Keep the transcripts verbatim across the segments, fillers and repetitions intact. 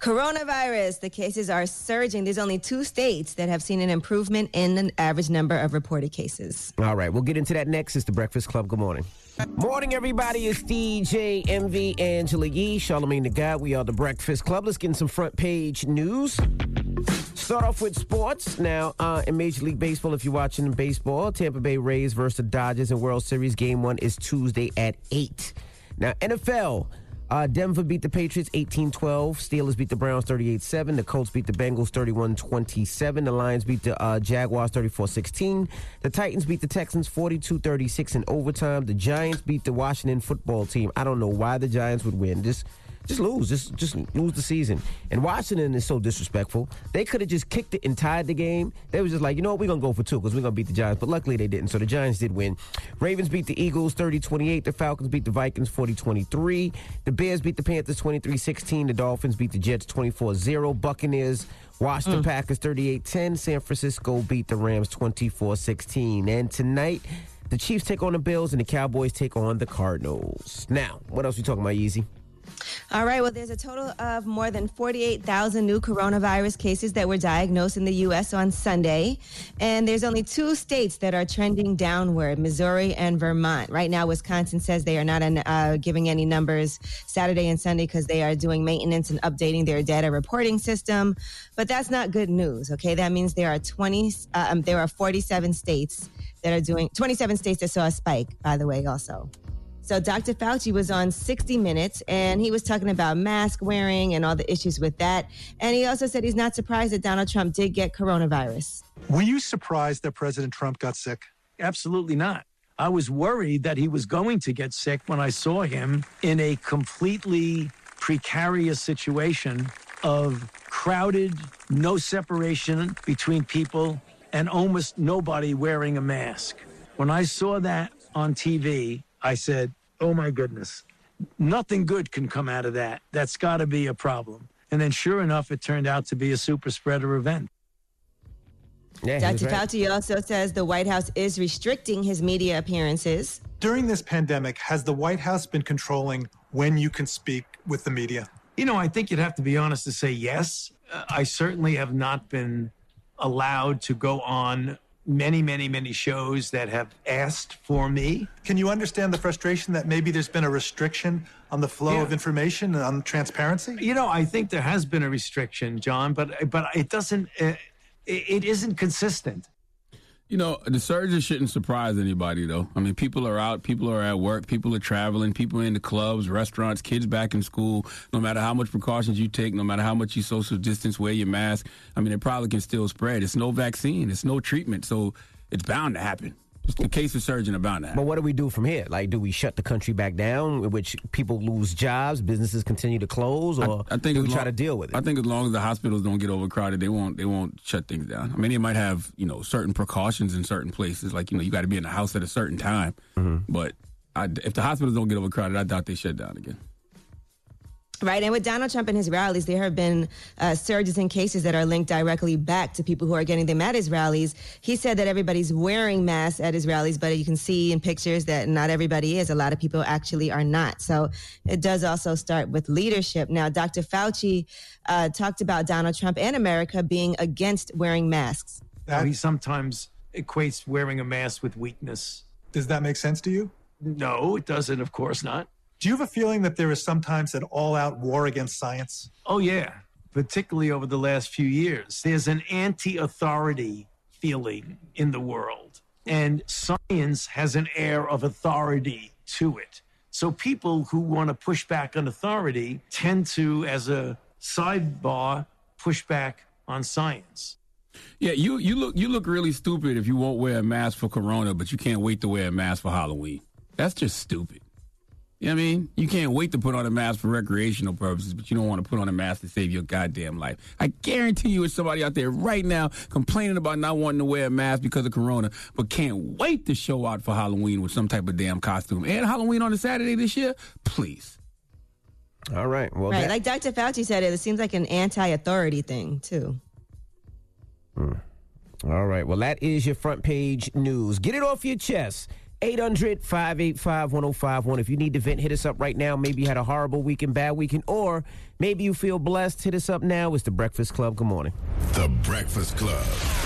Coronavirus, the cases are surging. There's only two states that have seen an improvement in the average number of reported cases. All right, we'll get into that next. It's the Breakfast Club. Good morning. Morning, everybody. It's D J, M V, Angela Yee, Charlamagne the God. We are the Breakfast Club. Let's get in some front page news. Start off with sports. Now, uh, in Major League Baseball, if you're watching baseball, Tampa Bay Rays versus the Dodgers in World Series. Game one is Tuesday at eight. Now, N F L. Uh, Denver beat the Patriots eighteen twelve. Steelers beat the Browns thirty-eight seven. The Colts beat the Bengals thirty-one twenty-seven. The Lions beat the uh, Jaguars thirty-four sixteen. The Titans beat the Texans forty-two thirty-six in overtime. The Giants beat the Washington football team. I don't know why the Giants would win. Just Just lose. Just just lose the season. And Washington is so disrespectful. They could have just kicked it and tied the game. They was just like, you know what, we're going to go for two because we're going to beat the Giants. But luckily they didn't. So the Giants did win. Ravens beat the Eagles thirty twenty-eight. The Falcons beat the Vikings forty twenty-three. The Bears beat the Panthers twenty-three sixteen. The Dolphins beat the Jets twenty-four zero. Buccaneers washed the mm. Packers thirty-eight ten. San Francisco beat the Rams twenty-four sixteen. And tonight, the Chiefs take on the Bills and the Cowboys take on the Cardinals. Now, what else are we talking about, Yeezy? All right, well, there's a total of more than forty-eight thousand new coronavirus cases that were diagnosed in the U S on Sunday. And there's only two states that are trending downward, Missouri and Vermont. Right now, Wisconsin says they are not uh, giving any numbers Saturday and Sunday because they are doing maintenance and updating their data reporting system. But that's not good news, okay? That means there are twenty, uh, um, there are forty-seven states that are doing, twenty-seven states that saw a spike, by the way, also. So Doctor Fauci was on sixty minutes, and he was talking about mask wearing and all the issues with that. And he also said he's not surprised that Donald Trump did get coronavirus. Were you surprised that President Trump got sick? Absolutely not. I was worried that he was going to get sick when I saw him in a completely precarious situation of crowded, no separation between people, and almost nobody wearing a mask. When I saw that on T V, I said, oh, my goodness, nothing good can come out of that. That's got to be a problem. And then sure enough, it turned out to be a super spreader event. Yeah, Doctor Right. Fauci also says the White House is restricting his media appearances. During this pandemic, has the White House been controlling when you can speak with the media? You know, I think you'd have to be honest to say yes. Uh, I certainly have not been allowed to go on many, many, many shows that have asked for me. Can you understand the frustration that maybe there's been a restriction on the flow yeah. of information and on transparency? You know, I think there has been a restriction, John, but but it doesn't, uh, it, it isn't consistent. You know, the surges shouldn't surprise anybody, though. I mean, people are out, people are at work, people are traveling, people are in the clubs, restaurants, kids back in school. No matter how much precautions you take, no matter how much you social distance, wear your mask, I mean, it probably can still spread. It's no vaccine. It's no treatment. So it's bound to happen. The case of surging are bound to happen. But what do we do from here? Like, do we shut the country back down, in which people lose jobs, businesses continue to close, or I, I think do we long, try to deal with it? I think as long as the hospitals don't get overcrowded, they won't they won't shut things down. I mean, they might have, you know, certain precautions in certain places, like, you know, you got to be in the house at a certain time. Mm-hmm. But I, if the hospitals don't get overcrowded, I doubt they shut down again. Right, and with Donald Trump and his rallies, there have been uh, surges in cases that are linked directly back to people who are getting them at his rallies. He said that everybody's wearing masks at his rallies, but you can see in pictures that not everybody is. A lot of people actually are not. So it does also start with leadership. Now, Doctor Fauci uh, talked about Donald Trump and America being against wearing masks. That, he sometimes equates wearing a mask with weakness. Does that make sense to you? No, it doesn't, of course not. Do you have a feeling that there is sometimes an all-out war against science? Oh, yeah, particularly over the last few years. There's an anti-authority feeling in the world, and science has an air of authority to it. So people who want to push back on authority tend to, as a sidebar, push back on science. Yeah, you, you look you look really stupid if you won't wear a mask for Corona, but you can't wait to wear a mask for Halloween. That's just stupid. You know what I mean? You can't wait to put on a mask for recreational purposes, but you don't want to put on a mask to save your goddamn life. I guarantee you there's somebody out there right now complaining about not wanting to wear a mask because of Corona, but can't wait to show out for Halloween with some type of damn costume. And Halloween on a Saturday this year? Please. All right. Well, right. That- like Doctor Fauci said, it seems like an anti-authority thing, too. Hmm. All right. Well, that is your front page news. Get it off your chest. eight hundred, five eight five, one oh five one. If you need to vent, hit us up right now. Maybe you had a horrible weekend, bad weekend, or maybe you feel blessed. Hit us up now. It's The Breakfast Club. Good morning. The Breakfast Club.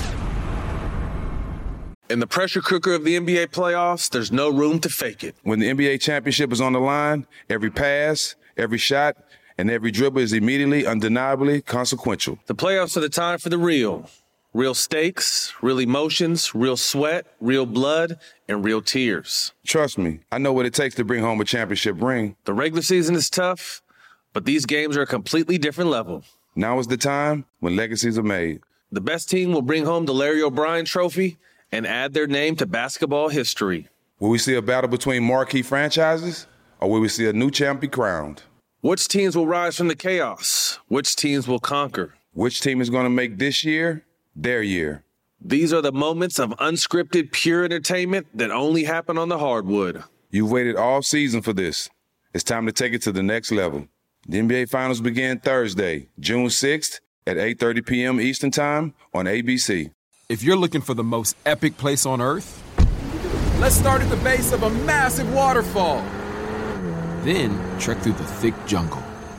In the pressure cooker of the N B A playoffs, there's no room to fake it. When the N B A championship is on the line, every pass, every shot, and every dribble is immediately, undeniably consequential. The playoffs are the time for the real. Real stakes, real emotions, real sweat, real blood, and real tears. Trust me, I know what it takes to bring home a championship ring. The regular season is tough, but these games are a completely different level. Now is the time when legacies are made. The best team will bring home the Larry O'Brien Trophy and add their name to basketball history. Will we see a battle between marquee franchises, or will we see a new champion crowned? Which teams will rise from the chaos? Which teams will conquer? Which team is going to make this year their year? These are the moments of unscripted, pure entertainment that only happen on the hardwood. You've waited all season for this. It's time to take it to the next level. The N B A Finals begin Thursday, June sixth at eight thirty p.m. Eastern Time on A B C. If you're looking for the most epic place on earth, let's start at the base of a massive waterfall. Then trek through the thick jungle.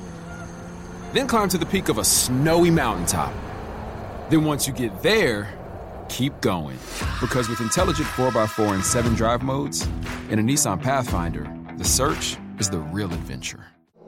Then climb to the peak of a snowy mountaintop. Then once you get there, keep going. Because with intelligent four by four and seven drive modes and a Nissan Pathfinder, the search is the real adventure.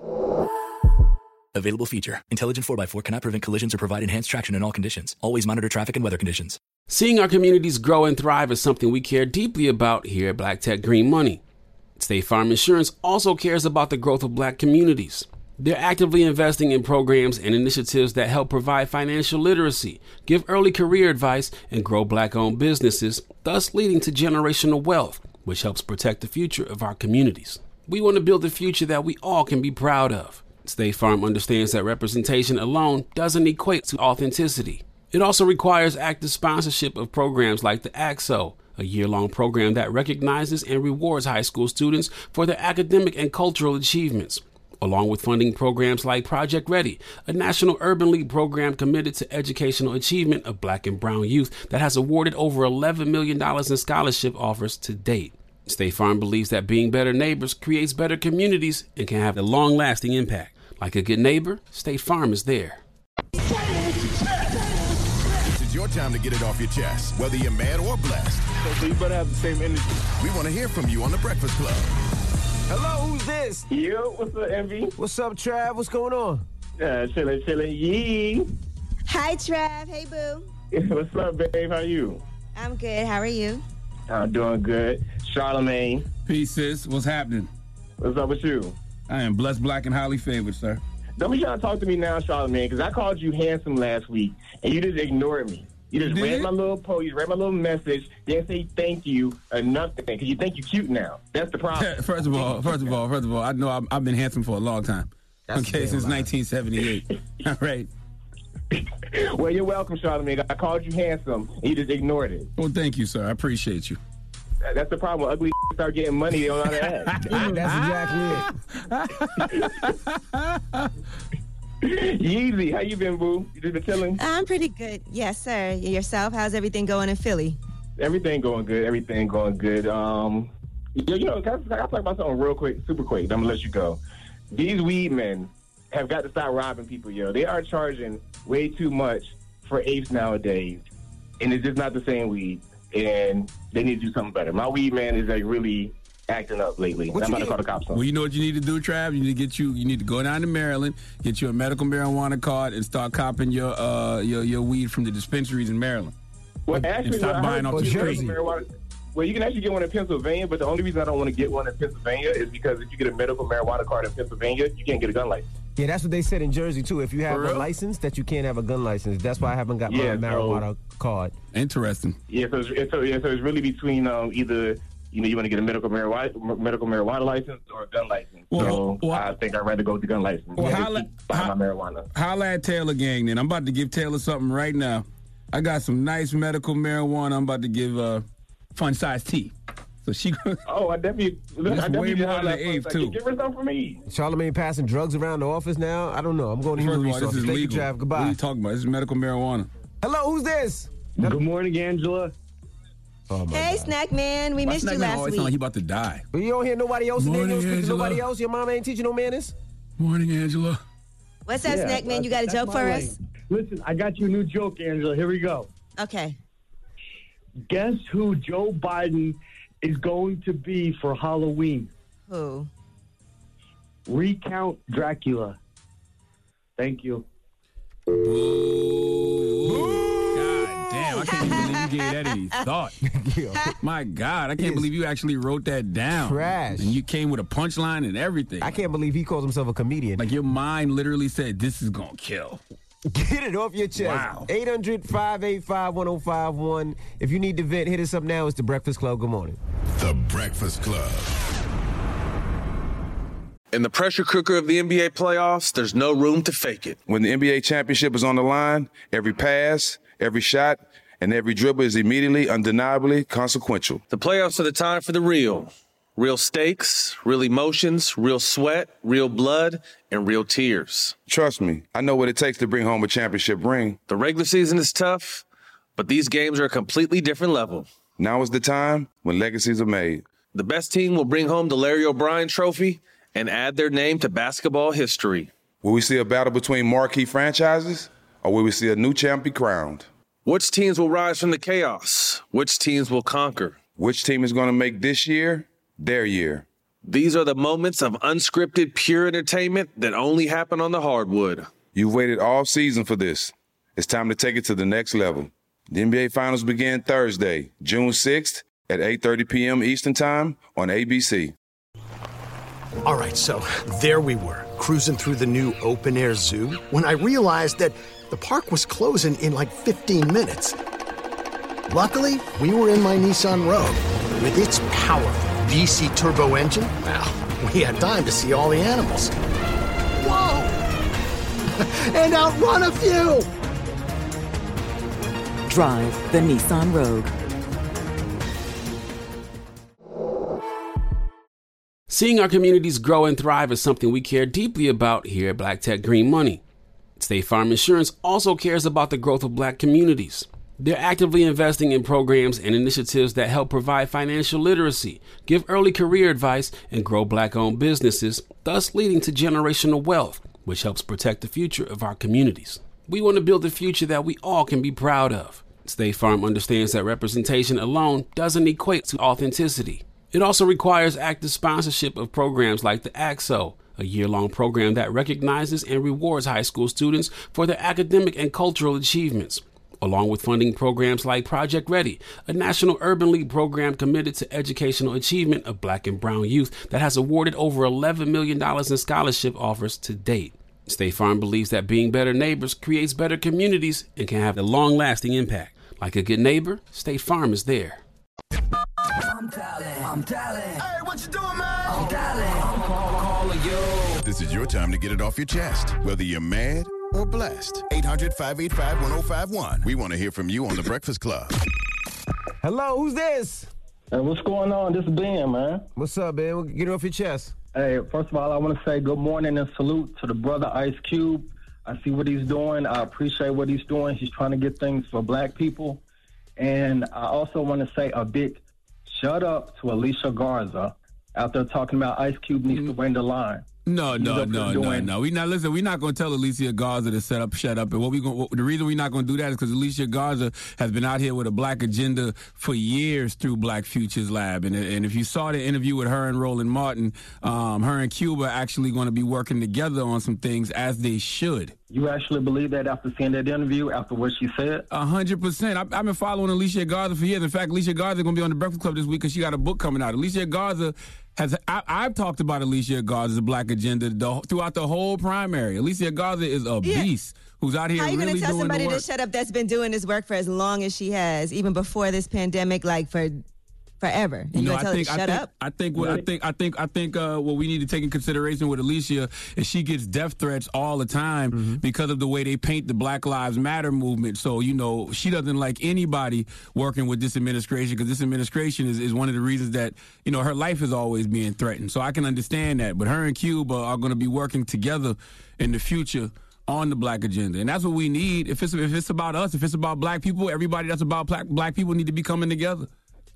Available feature. Intelligent four by four cannot prevent collisions or provide enhanced traction in all conditions. Always monitor traffic and weather conditions. Seeing our communities grow and thrive is something we care deeply about here at Black Tech Green Money. State Farm Insurance also cares about the growth of Black communities. They're actively investing in programs and initiatives that help provide financial literacy, give early career advice, and grow Black-owned businesses, thus leading to generational wealth, which helps protect the future of our communities. We want to build a future that we all can be proud of. State Farm understands that representation alone doesn't equate to authenticity. It also requires active sponsorship of programs like the A X O, a year-long program that recognizes and rewards high school students for their academic and cultural achievements, along with funding programs like Project Ready, a National Urban League program committed to educational achievement of Black and brown youth that has awarded over eleven million dollars in scholarship offers to date. State Farm believes that being better neighbors creates better communities and can have a long-lasting impact. Like a good neighbor, State Farm is there. This is your time to get it off your chest, whether you're mad or blessed. So you better have the same energy. We want to hear from you on The Breakfast Club. Hello, who's this? Yo, what's up, Envy? What's up, Trav? What's going on? Uh, chillin', chillin', yee. Hi, Trav. Hey, boo. What's up, babe? How you? I'm good. How are you? I'm doing good. Charlamagne. Peace, sis. What's happening? What's up with you? I am blessed, Black, and highly favored, sir. Don't be trying to talk to me now, Charlamagne, because I called you handsome last week, and you just ignored me. You just Did read it? my little post, you read my little message, didn't say thank you or nothing, because you think you're cute now. That's the problem. First of all, first of all, first of all, I know I've, I've been handsome for a long time. That's okay, since nineteen seventy-eight. All right. Well, you're welcome, Charlamagne. I called you handsome, and you just ignored it. Well, thank you, sir. I appreciate you. That's the problem. When ugly start getting money, they don't know how to act. That's exactly it. Yeezy, how you been, boo? You just been chilling? I'm pretty good. Yes, sir. Yourself? How's everything going in Philly? Everything going good. Everything going good. Um, you, you know, can I, can I talk about something real quick, super quick? I'm gonna let you go. These weed men have got to stop robbing people, yo. They are charging way too much for apes nowadays, and it's just not the same weed. And they need to do something better. My weed man is like really acting up lately. I'm about to call the cops on. Well, you know what you need to do, Trav? You need to get you. You need to go down to Maryland, get you a medical marijuana card, and start copping your uh your your weed from the dispensaries in Maryland. Well, actually, and stop well, buying off the street. Marijuana. Well, you can actually get one in Pennsylvania, but the only reason I don't want to get one in Pennsylvania is because if you get a medical marijuana card in Pennsylvania, you can't get a gun license. Yeah, that's what they said in Jersey, too. If you have a license, that you can't have a gun license. That's why I haven't got Yeah, my so- marijuana card. Interesting. Yeah, so it's, it's, so, yeah, so it's really between um, either you know you want to get a medical marijuana medical marijuana license or a gun license. Well, so well, I think I'd rather go with the gun license. Well, Yeah, holla- keep buying my marijuana. Holla at Taylor Gang, then. I'm about to give Taylor something right now. I got some nice medical marijuana. I'm about to give uh, Fun Size T. So she. Oh, I definitely. That's I definitely way more have than that the fun. eighth, Like, too. Give her something for me. Charlamagne passing drugs around the office now? I don't know. I'm going to First human of all, this resources. is Thank legal. you, Trav. Goodbye. What are you talking about? This is medical marijuana. Hello, who's this? Good morning, Angela. Oh my Hey, God. Snack Man, we My missed snack you man last always week. sound like he about to die. But you don't hear nobody else in there. You Morning, don't speak to Angela. nobody else. Your mom ain't teaching no manners. Morning, Angela. What's up, Yeah, Snack Man? You got a that's joke my for lane. us? Listen, I got you a new joke, Angela. Here we go. Okay. Guess who Joe Biden is going to be for Halloween? Who? Recount Dracula. Thank you. God damn, I can't even believe you gave that any thought. My God, I can't believe you actually wrote that down. Trash. And you came with a punchline and everything. I can't believe he calls himself a comedian. Like your mind literally said, this is going to kill. Get it off your chest. Wow. eight hundred, five eight five, one oh five one. If you need to vent, hit us up now. It's The Breakfast Club. Good morning. The Breakfast Club. In the pressure cooker of the N B A playoffs, there's no room to fake it. When the N B A championship is on the line, every pass, every shot, and every dribble is immediately, undeniably consequential. The playoffs are the time for the real. Real stakes, real emotions, real sweat, real blood, and real tears. Trust me, I know what it takes to bring home a championship ring. The regular season is tough, but these games are a completely different level. Now is the time when legacies are made. The best team will bring home the Larry O'Brien Trophy and add their name to basketball history. Will we see a battle between marquee franchises, or will we see a new champ be crowned? Which teams will rise from the chaos? Which teams will conquer? Which team is going to make this year their year? These are the moments of unscripted, pure entertainment that only happen on the hardwood. You've waited all season for this. It's time to take it to the next level. The N B A Finals begin Thursday, June sixth at eight thirty p.m. Eastern Time on A B C. All right, so there we were, cruising through the new open-air zoo, when I realized that the park was closing in like fifteen minutes. Luckily, we were in my Nissan Rogue. With its powerful V C turbo engine, well, we had time to see all the animals. Whoa! And outrun a few! Drive the Nissan Rogue. Seeing our communities grow and thrive is something we care deeply about here at Black Tech Green Money. State Farm Insurance also cares about the growth of black communities. They're actively investing in programs and initiatives that help provide financial literacy, give early career advice, and grow black-owned businesses, thus leading to generational wealth, which helps protect the future of our communities. We want to build a future that we all can be proud of. State Farm understands that representation alone doesn't equate to authenticity. It also requires active sponsorship of programs like the A X O, a year-long program that recognizes and rewards high school students for their academic and cultural achievements, along with funding programs like Project Ready, a National Urban League program committed to educational achievement of black and brown youth that has awarded over eleven million dollars in scholarship offers to date. State Farm believes that being better neighbors creates better communities and can have a long-lasting impact. Like a good neighbor, State Farm is there. I'm dialing. I'm dialing. Hey, what you doing, man? I'm dialing. I'm call, calling you. This is your time to get it off your chest, whether you're mad or blessed. eight hundred, five eight five, one oh five one. We want to hear from you on The Breakfast Club. Hello, who's this? Hey, what's going on? This is Ben, man. What's up, Ben? Get it off your chest. Hey, first of all, I want to say good morning and salute to the brother Ice Cube. I see what he's doing. I appreciate what he's doing. He's trying to get things for black people. And I also want to say a big shut up to Alicia Garza out there talking about Ice Cube needs to win the line. No, He's no, up no, there no, doing- no. We not listen. We're not going to tell Alicia Garza to set up, shut up. And what we going? The reason we're not going to do that is because Alicia Garza has been out here with a black agenda for years through Black Futures Lab. And and if you saw the interview with her and Roland Martin, um, her and Cuba are actually going to be working together on some things as they should. You actually believe that after seeing that interview, after what she said? A hundred percent. I've been following Alicia Garza for years. In fact, Alicia Garza is going to be on the Breakfast Club this week because she got a book coming out. Alicia Garza has. I, I've talked about Alicia Garza's black agenda the, throughout the whole primary. Alicia Garza is a Yeah. beast who's out here How you really gonna tell doing somebody the to work. shut up that's been doing this work for as long as she has, even before this pandemic, like for forever? You, know, gonna tell I think, her to I shut think, up? I think, what I think, I think, I think, uh, what we need to take in consideration with Alicia is she gets death threats all the time Mm-hmm. because of the way they paint the Black Lives Matter movement. So, you know, she doesn't like anybody working with this administration because this administration is, is one of the reasons that, you know, her life is always being threatened. So I can understand that. But her and Cuba are going to be working together in the future on the black agenda. And that's what we need. If it's, if it's about us, if it's about black people, everybody that's about black, black people need to be coming together.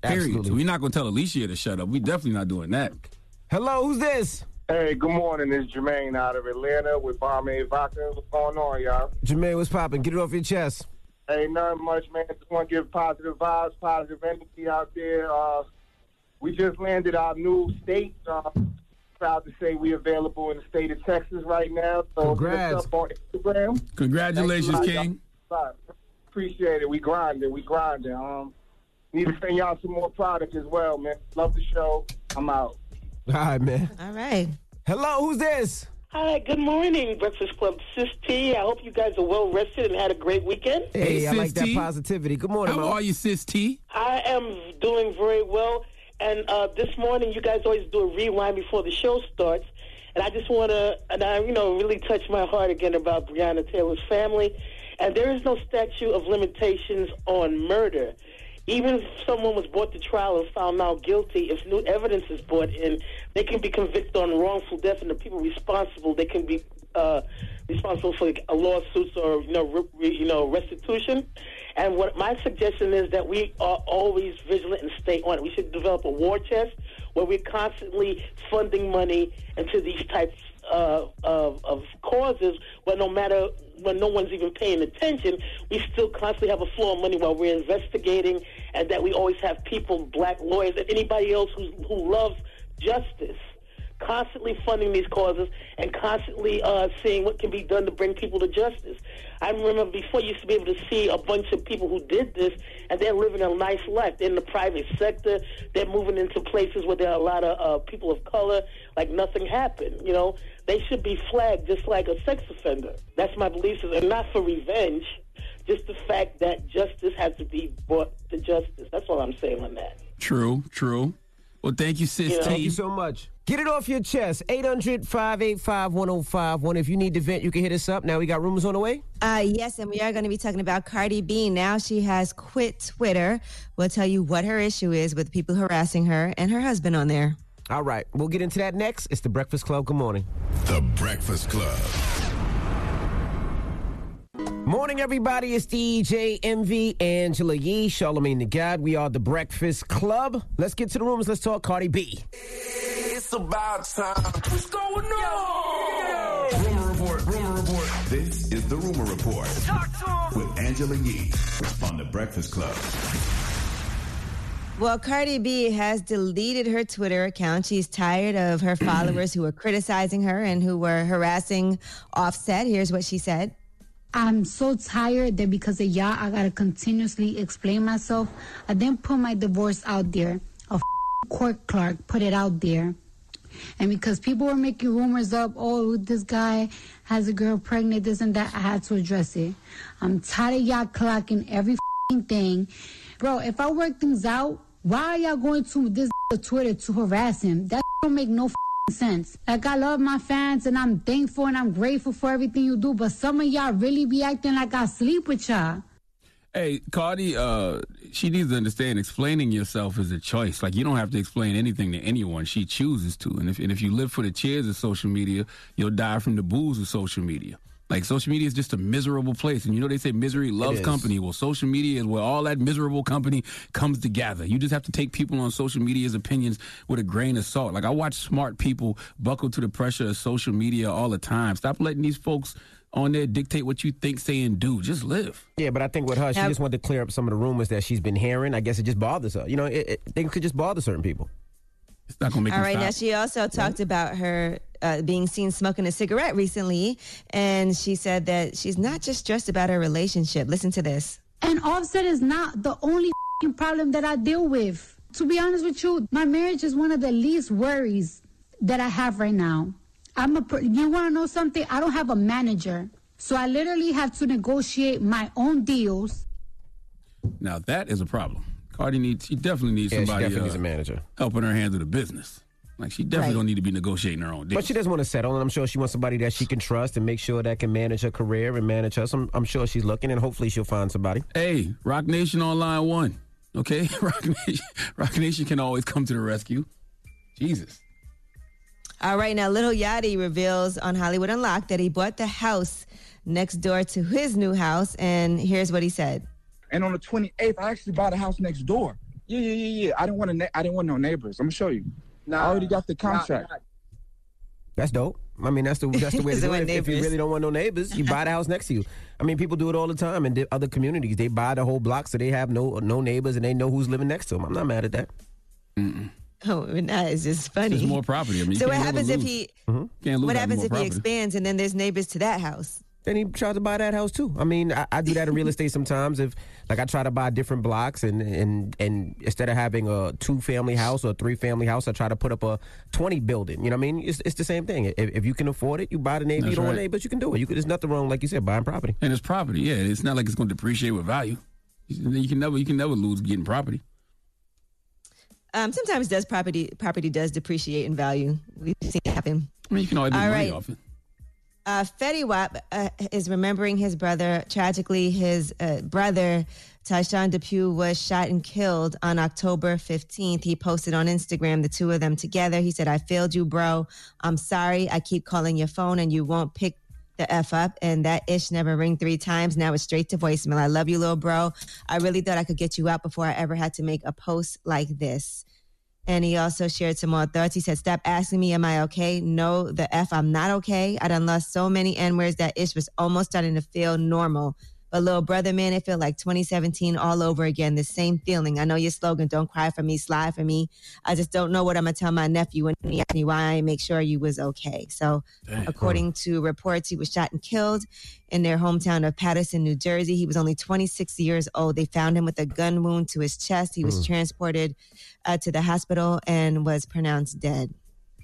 Period. Absolutely. So we're not going to tell Alicia to shut up. We definitely not doing that. Hello, who's this? Hey, good morning. It's Jermaine out of Atlanta with Barmaid Vodka. What's going on, y'all? Jermaine, what's popping? Get it off your chest. Hey, nothing much, man. Just want to give positive vibes, positive energy out there. Uh, we just landed our new state. Uh, proud to say we're available in the state of Texas right now. So Congrats. hit us up on Instagram. Congratulations, Thanks a lot, King. y'all. Appreciate it. We grinding. We grinding. Um, need to send y'all some more product as well, man. Love the show. I'm out. All right, man. All right. Hello, who's this? Hi, good morning, Breakfast Club. Sis T, I hope you guys are well rested and had a great weekend. Hey, Hey, I like Sis that T. positivity. Good morning, How Mo. are you, Sis T? I am doing very well. And uh, this morning, you guys always do a rewind before the show starts. And I just want to, and I, you know, really touch my heart again about Breonna Taylor's family. And there is no statute of limitations on murder. Even if someone was brought to trial and found now guilty, if new evidence is brought in, they can be convicted on wrongful death, and the people responsible, they can be uh, responsible for like, lawsuits or you know, re, re, you know, restitution. And what my suggestion is that we are always vigilant and stay on it. We should develop a war chest where we're constantly funding money into these types uh, of, of causes, where no matter when no one's even paying attention, we still constantly have a flow of money while we're investigating, and that we always have people, black lawyers, and anybody else who, who loves justice, constantly funding these causes and constantly uh, seeing what can be done to bring people to justice. I remember before you used to be able to see a bunch of people who did this, and they're living a nice life. They're in the private sector. They're moving into places where there are a lot of uh, people of color, like nothing happened, you know. They should be flagged just like a sex offender. That's my belief, and not for revenge, just the fact that justice has to be brought to justice. That's all I'm saying on that. True, true. Well, thank you, Sis You know, T. Thank you so much. Get it off your chest. eight hundred, five eight five, one oh five one. If you need to vent, you can hit us up. Now we got rumors on the way. Uh, yes, and we are going to be talking about Cardi B. Now she has quit Twitter. We'll tell you what her issue is with people harassing her and her husband on there. All right, we'll get into that next. It's The Breakfast Club. Good morning. The Breakfast Club. Morning, everybody. It's D J M V, Angela Yee, Charlamagne the God. We are The Breakfast Club. Let's get to the rumors. Let's talk Cardi B. It's about time. What's going on? Rumor Report, Rumor Report. This is the Rumor Report with Angela Yee on The Breakfast Club. Well, Cardi B has deleted her Twitter account. She's tired of her followers who were criticizing her and who were harassing Offset. Here's what she said. I'm so tired that because of y'all, I gotta continuously explain myself. I didn't put my divorce out there. A court clerk put it out there. And because people were making rumors up, oh, this guy has a girl pregnant, this and that, I had to address it. I'm tired of y'all clocking every thing. Bro, if I work things out, why are y'all going to this Twitter to harass him? That don't make no sense. Like, I love my fans and I'm thankful and I'm grateful for everything you do, but some of y'all really be acting like I sleep with y'all. Hey, Cardi, uh, she needs to understand explaining yourself is a choice. Like, you don't have to explain anything to anyone. She chooses to. And if, and if you live for the cheers of social media, you'll die from the booze of social media. Like, social media is just a miserable place. And you know they say misery loves company. Well, social media is where all that miserable company comes together. You just have to take people on social media's opinions with a grain of salt. Like, I watch smart people buckle to the pressure of social media all the time. Stop letting these folks on there dictate what you think, say, and do. Just live. Yeah, but I think with her, she Now- just wanted to clear up some of the rumors that she's been hearing. I guess it just bothers her. You know, it, it, things could just bother certain people. It's not going to make All them right, stop. now she also talked about her uh, being seen smoking a cigarette recently, and she said that she's not just stressed about her relationship. Listen to this. And Offset is not the only f***ing problem that I deal with. To be honest with you, my marriage is one of the least worries that I have right now. I'm a. per- You want to know something? I don't have a manager, so I literally have to negotiate my own deals. Now, that is a problem. Cardi needs, she definitely needs Yeah, she somebody definitely needs uh, a manager. helping her handle the business. Like, she definitely Right. don't need to be negotiating her own deals. But she doesn't want to settle, and I'm sure she wants somebody that she can trust and make sure that can manage her career and manage her. So I'm, I'm sure she's looking, and hopefully she'll find somebody. Hey, Rock Nation on line one, okay? Rock Nation, Rock Nation can always come to the rescue. Jesus. All right, now Little Yachty reveals on Hollywood Unlocked that he bought the house next door to his new house, and here's what he said. And on the twenty-eighth, I actually bought a house next door. Yeah, yeah, yeah, yeah. I didn't want to. Na- I didn't want no neighbors. I'm gonna show you. Nah, I already got the contract. Nah, nah. That's dope. I mean, that's the that's the way to do it. If you really don't want no neighbors, you buy the house next to you. I mean, people do it all the time in other communities. They buy the whole block so they have no no neighbors and they know who's living next to them. I'm not mad at that. Mm-mm. Oh, that is just funny. There's more property. I mean, so what happens if he? Mm-hmm. Can't lose What that happens more if property. he expands and then there's neighbors to that house? Then he tries to buy that house too. I mean, I, I do that in real estate sometimes. If like I try to buy different blocks, and and and instead of having a two family house or a three family house, I try to put up a twenty building. You know what I mean? It's it's the same thing. If, if you can afford it, you buy the neighbor. That's You don't want right. neighbors, you can do it. You could, there's nothing wrong, like you said, buying property. And it's property. Yeah, it's not like it's going to depreciate with value. You can never you can never lose getting property. Um, sometimes does property property does depreciate in value. We've seen it happen. I mean, you can always make All money right. off it. Uh, Fetty Wap uh, is remembering his brother. Tragically, his uh, brother, Tyshawn Depew, was shot and killed on October fifteenth. He posted on Instagram the two of them together. He said, "I failed you, bro. I'm sorry. I keep calling your phone and you won't pick the F up. And that ish never ring three times. Now it's straight to voicemail. I love you, little bro. I really thought I could get you out before I ever had to make a post like this." And he also shared some more thoughts. He said, "Stop asking me, am I okay? No, the F, I'm not okay. I done lost so many N-words that ish was almost starting to feel normal. But little brother, man, it feel like twenty seventeen all over again. The same feeling. I know your slogan, don't cry for me, slide for me. I just don't know what I'm going to tell my nephew when he asked me why I ain't make sure you was okay." So Dang. according to reports, he was shot and killed in their hometown of Paterson, New Jersey. He was only twenty-six years old. They found him with a gun wound to his chest. He was Mm. transported uh, to the hospital and was pronounced dead.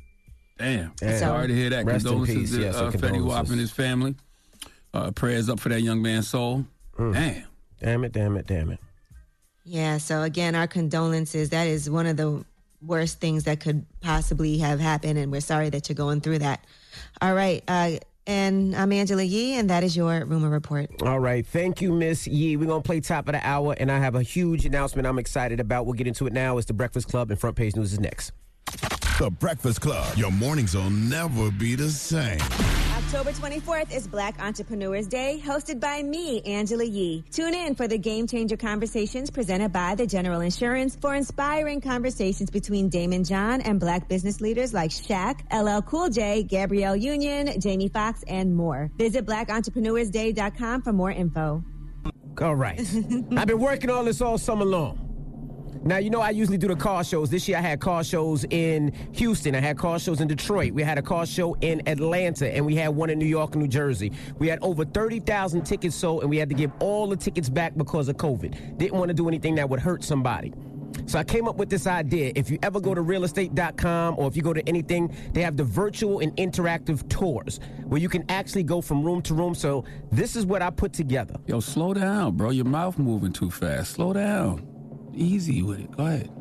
Damn. So- Sorry to hear that. Rest in Condolences peace. to Yes, uh, and Fetty Wap condolences. and his family. Uh, prayers up for that young man's soul. Damn. Damn it, damn it, damn it. Yeah, so again, our condolences. That is one of the worst things that could possibly have happened, and we're sorry that you're going through that. All right, uh, and I'm Angela Yee, and that is your Rumor Report. All right. Thank you, Miss Yee. We're going to play top of the hour, and I have a huge announcement I'm excited about. We'll get into it now. It's the Breakfast Club, and Front Page News is next. The Breakfast Club. Your mornings will never be the same. October twenty-fourth is Black Entrepreneurs Day, hosted by me, Angela Yee. Tune in for the Game Changer Conversations presented by the General Insurance for inspiring conversations between Damon John and Black business leaders like Shaq, L L Cool J, Gabrielle Union, Jamie Foxx, and more. Visit black entrepreneurs day dot com for more info. All right. I've been working on this all summer long. Now, you know I usually do the car shows. This year I had car shows in Houston. I had car shows in Detroit. We had a car show in Atlanta, and we had one in New York and New Jersey. We had over thirty thousand tickets sold, and we had to give all the tickets back because of COVID. Didn't want to do anything that would hurt somebody. So I came up with this idea. If you ever go to real estate dot com or if you go to anything, they have the virtual and interactive tours where you can actually go from room to room. So this is what I put together. Yo, slow down, bro. Your mouth moving too fast. Slow down. Easy with it. Go ahead.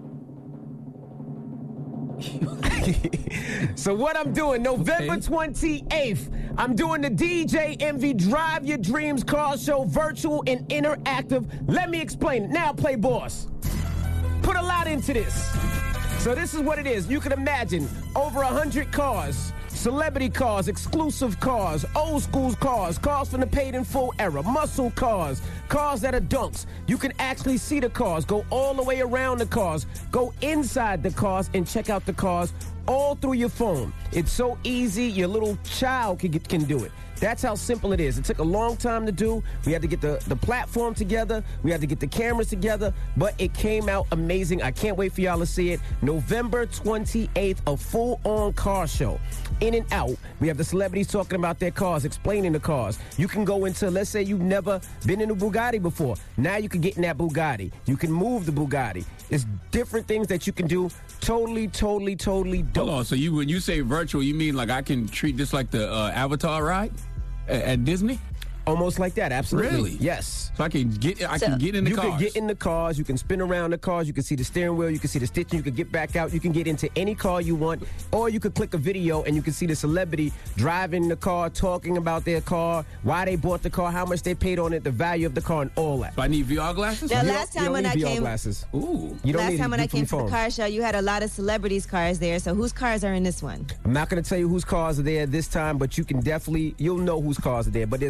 So what I'm doing, November twenty-eighth, I'm doing the D J Envy Drive Your Dreams car show, virtual and interactive. Let me explain it. Now, play boss. Put a lot into this. So this is what it is. You can imagine over one hundred cars, celebrity cars, exclusive cars, old school cars, cars from the paid in full era, muscle cars, cars that are dunks. You can actually see the cars, go all the way around the cars, go inside the cars and check out the cars all through your phone. It's so easy, your little child can, get, can do it. That's how simple it is. It took a long time to do. We had to get the, the platform together. We had to get the cameras together, but it came out amazing. I can't wait for y'all to see it. November twenty-eighth, a full-on car show. In and out. We have the celebrities talking about their cars, explaining the cars. You can go into, let's say you've never been in a Bugatti before. Now you can get in that Bugatti. You can move the Bugatti. It's different things that you can do. Totally, totally, totally dope. Hold on. So you when you say virtual, you mean like I can treat this like the uh, Avatar ride at, at Disney? Almost like that, absolutely. Really? Yes. So I can get I can get in the you cars. You can get in the cars. You can spin around the cars. You can see the steering wheel. You can see the stitching. You can get back out. You can get into any car you want. Or you could click a video and you can see the celebrity driving the car, talking about their car, why they bought the car, how much they paid on it, the value of the car, and all that. So I need V R glasses? Now, You last don't- you time don't when need I V R came, glasses. Ooh. You don't last need time it. when Do I it from came your to the phone. car show, you had a lot of celebrities' cars there. So whose cars are in this one? I'm not going to tell you whose cars are there this time, but you can definitely, you'll know whose cars are there. But there's a bunch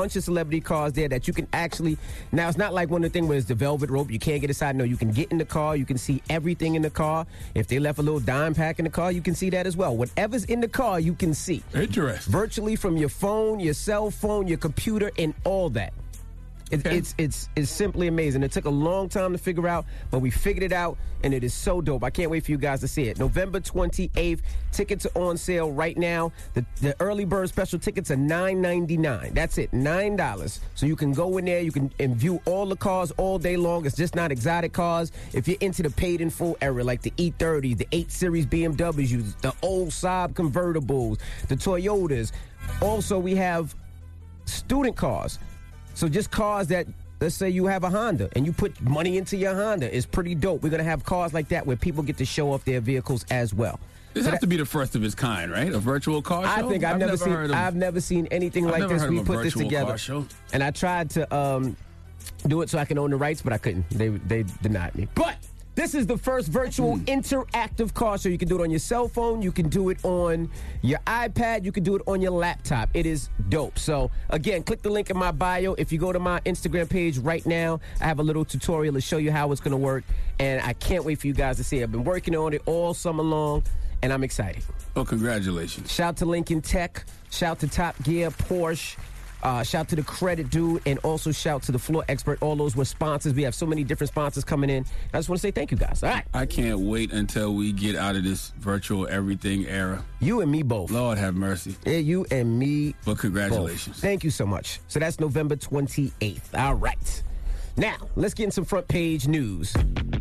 bunch of celebrity cars there that you can actually, now it's not like one of the things where it's the velvet rope, you can't get inside. No, you can get in the car, you can see everything in the car. If they left a little dime pack in the car, you can see that as well. Whatever's in the car, you can see. Interesting. Virtually from your phone, your cell phone, your computer, and all that. It, Okay. It's it's it's simply amazing. It took a long time to figure out, but we figured it out, and it is so dope. I can't wait for you guys to see it. November twenty-eighth, tickets are on sale right now. The the early bird special tickets are nine ninety-nine. That's it, nine dollars. So you can go in there, you can and view all the cars all day long. It's just not exotic cars. If you're into the paid in full era, like the E thirty, the eight Series B M Ws, the old Saab convertibles, the Toyotas. Also, we have student cars. So just cars that, let's say you have a Honda and you put money into your Honda. It's pretty dope. We're going to have cars like that where people get to show off their vehicles as well. This So has that- to be the first of its kind, right? A virtual car show? I think I've, never, seen. heard of, I've never seen anything I've like never this. heard We of a put this virtual together, car show. and I tried to um, do it so I can own the rights, but I couldn't. They they denied me. But this is the first virtual interactive car show. You can do it on your cell phone. You can do it on your iPad. You can do it on your laptop. It is dope. So, again, click the link in my bio. If you go to my Instagram page right now, I have a little tutorial to show you how it's going to work. And I can't wait for you guys to see it. I've been working on it all summer long, and I'm excited. Oh, congratulations. Shout to Lincoln Tech. Shout to Top Gear, Porsche. Uh, shout to the Credit Dude, and also shout to the Floor Expert. All those were sponsors. We have so many different sponsors coming in. I just want to say thank you, guys. All right. I can't wait until we get out of this virtual everything era. You and me both. Lord have mercy. Yeah, you and me. But congratulations. Both. Thank you so much. So that's November twenty-eighth. All right. Now, let's get in some front page news.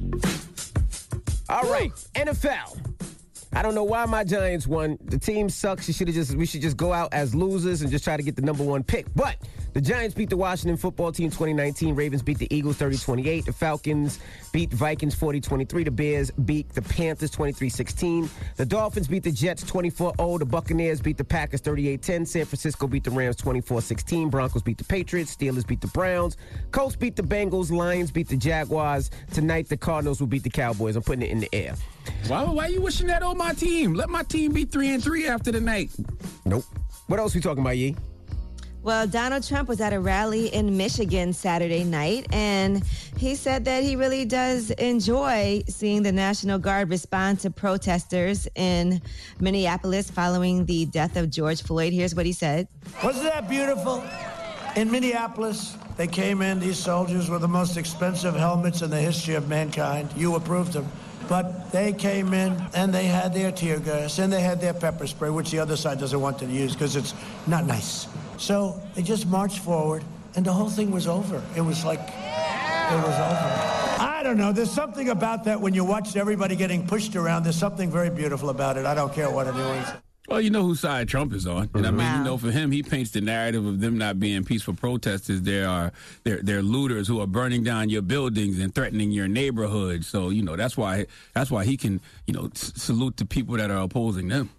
All right. N F L. I don't know why my Giants won. The team sucks. You should have just we should just go out as losers and just try to get the number one pick. But the Giants beat the Washington football team twenty nineteen. Ravens beat the Eagles thirty twenty-eight. The Falcons beat Vikings forty twenty-three. The Bears beat the Panthers twenty-three sixteen. The Dolphins beat the Jets twenty-four oh. The Buccaneers beat the Packers thirty-eight ten. San Francisco beat the Rams twenty-four sixteen. Broncos beat the Patriots. Steelers beat the Browns. Colts beat the Bengals. Lions beat the Jaguars. Tonight, the Cardinals will beat the Cowboys. I'm putting it in the air. Why, why are you wishing that on my team? Let my team be three and three after the night. Nope. What else we talking about, Yee? Well, Donald Trump was at a rally in Michigan Saturday night, and he said that he really does enjoy seeing the National Guard respond to protesters in Minneapolis following the death of George Floyd. Here's what he said. Wasn't that beautiful? In Minneapolis, they came in, these soldiers, with the most expensive helmets in the history of mankind. You approved them. But they came in, and they had their tear gas, and they had their pepper spray, which the other side doesn't want to use because it's not nice. So they just marched forward, and the whole thing was over. It was like, it was over. I don't know. There's something about that when you watch everybody getting pushed around. There's something very beautiful about it. I don't care what anyone says. Well, you know whose side Trump is on. And I mean, Wow. you know, for him, he paints the narrative of them not being peaceful protesters. There are they're, they're looters who are burning down your buildings and threatening your neighborhood. So, you know, that's why that's why he can, you know, s- salute the people that are opposing them.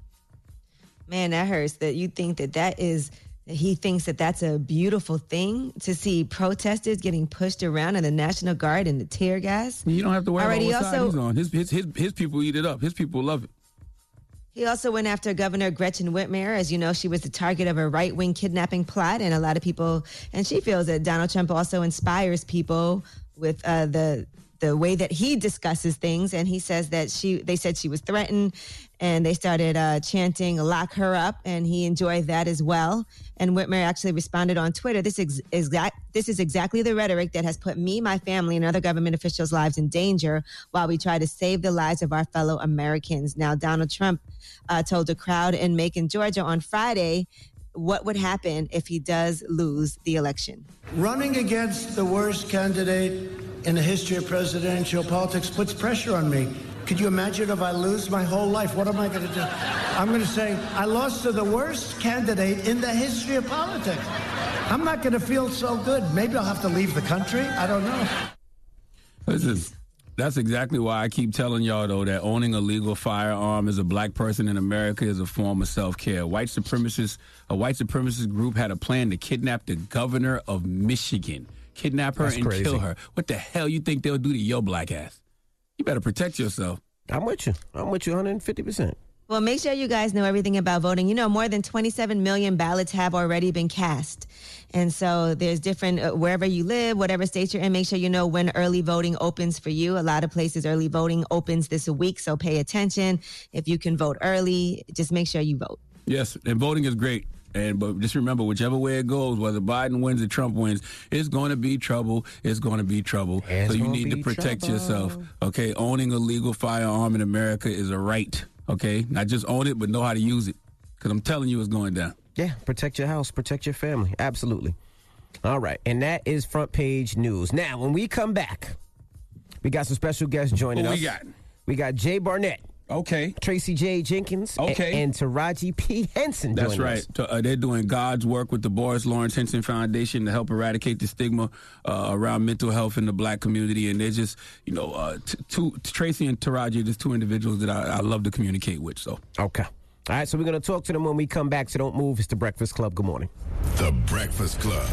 Man, that hurts that you think that that is, that he thinks that that's a beautiful thing to see protesters getting pushed around in the National Guard and the tear gas. You don't have to worry Alright, about he what side also- he's on. His, his, his, his people eat it up. His people love it. He also went after Governor Gretchen Whitmer. As you know, she was the target of a right-wing kidnapping plot, and a lot of people, and she feels that Donald Trump also inspires people with uh, the the way that he discusses things. And he says that she, they said she was threatened, and they started uh, chanting "lock her up," and he enjoyed that as well. And Whitmer actually responded on Twitter, "This is exact. This is exactly the rhetoric that has put me, my family, and other government officials' lives in danger while we try to save the lives of our fellow Americans." Now, Donald Trump uh, told a crowd in Macon, Georgia, on Friday what would happen if he does lose the election. Running against the worst candidate in the history of presidential politics puts pressure on me. Could you imagine if I lose my whole life? What am I going to do? I'm going to say, I lost to the worst candidate in the history of politics. I'm not going to feel so good. Maybe I'll have to leave the country. I don't know. Listen, that's exactly why I keep telling y'all, though, that owning a legal firearm as a black person in America is a form of self-care. White supremacists, a white supremacist group had a plan to kidnap the governor of Michigan. Kidnap her That's and crazy. kill her. What the hell you think they'll do to your black ass? You better protect yourself. I'm with you. I'm with you one hundred fifty percent. Well, make sure you guys know everything about voting. You know, more than twenty-seven million ballots have already been cast. And so there's different, uh, wherever you live, whatever state you're in, make sure you know when early voting opens for you. A lot of places early voting opens this week, so pay attention. If you can vote early, just make sure you vote. Yes, and voting is great. And but just remember, whichever way it goes, whether Biden wins or Trump wins, it's going to be trouble. It's going to be trouble. It's so you gonna need to be protect trouble. yourself. Okay, owning a legal firearm in America is a right. Okay, not just own it, but know how to use it. Because I'm telling you, it's going down. Yeah, protect your house, protect your family. Absolutely. All right, and that is Front Page News. Now, when we come back, we got some special guests joining Who us. we got? We got Jay Barnett. Okay. Tracy J. Jenkins. Okay. And, and Taraji P. Henson. That's joining right. us. To- uh, they're doing God's work with the Boris Lawrence Henson Foundation to help eradicate the stigma uh, around mental health in the black community. And they're just, you know, uh, t- two, Tracy and Taraji are just two individuals that I, I love to communicate with. So Okay. All right, so we're going to talk to them when we come back, so don't move. It's The Breakfast Club. Good morning. The Breakfast Club.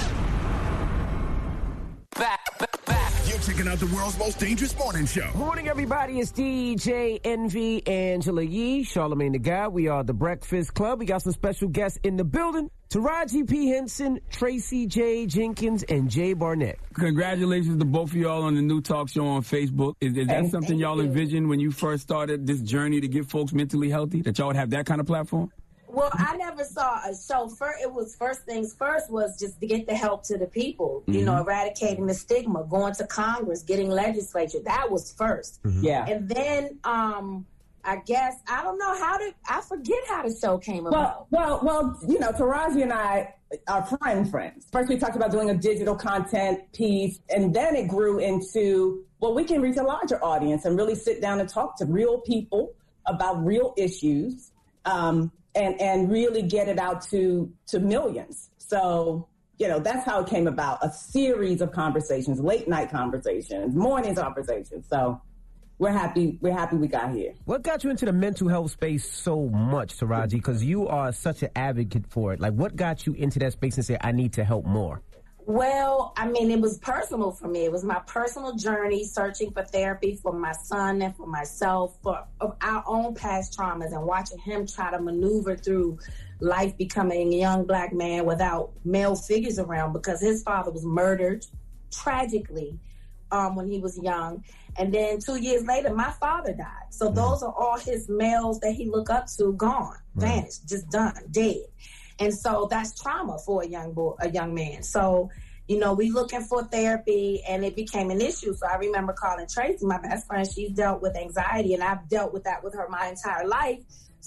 Back, back, back. You're checking out the world's most dangerous morning show. Morning, everybody. It's D J Envy, Angela Yee, Charlamagne the Guy. We are The Breakfast Club. We got some special guests in the building. Taraji P. Henson, Tracy J. Jenkins, and Jay Barnett. Congratulations to both of y'all on the new talk show on Facebook. Is, is that Thank something you. y'all envisioned when you first started this journey to get folks mentally healthy, that y'all would have that kind of platform? Well, I never saw a show. First, it was first things first was just to get the help to the people, you Mm-hmm. know, eradicating the stigma, going to Congress, getting legislature. That was first. Mm-hmm. Yeah. And then, um, I guess, I don't know how to, I forget how the show came about. Well, well, well, you know, Taraji and I are friend friends. First, we talked about doing a digital content piece, and then it grew into, well, we can reach a larger audience and really sit down and talk to real people about real issues. Um, and, and really get it out to, to millions. So, you know, that's how it came about, a series of conversations, late night conversations, morning conversations. So we're happy, we're happy we got here. What got you into the mental health space so much, Taraji? Because you are such an advocate for it. Like, what got you into that space and say, I need to help more? Well, I mean, it was personal for me. It was my personal journey searching for therapy for my son and for myself, for of our own past traumas, and watching him try to maneuver through life becoming a young black man without male figures around, because his father was murdered tragically um, when he was young. And then two years later, my father died. So those are all his males that he looked up to, gone, vanished, just done, dead. And so that's trauma for a young boy, a young man. So, you know, we looking for therapy, and it became an issue. So I remember calling Tracy, my best friend. She's dealt with anxiety, and I've dealt with that with her my entire life.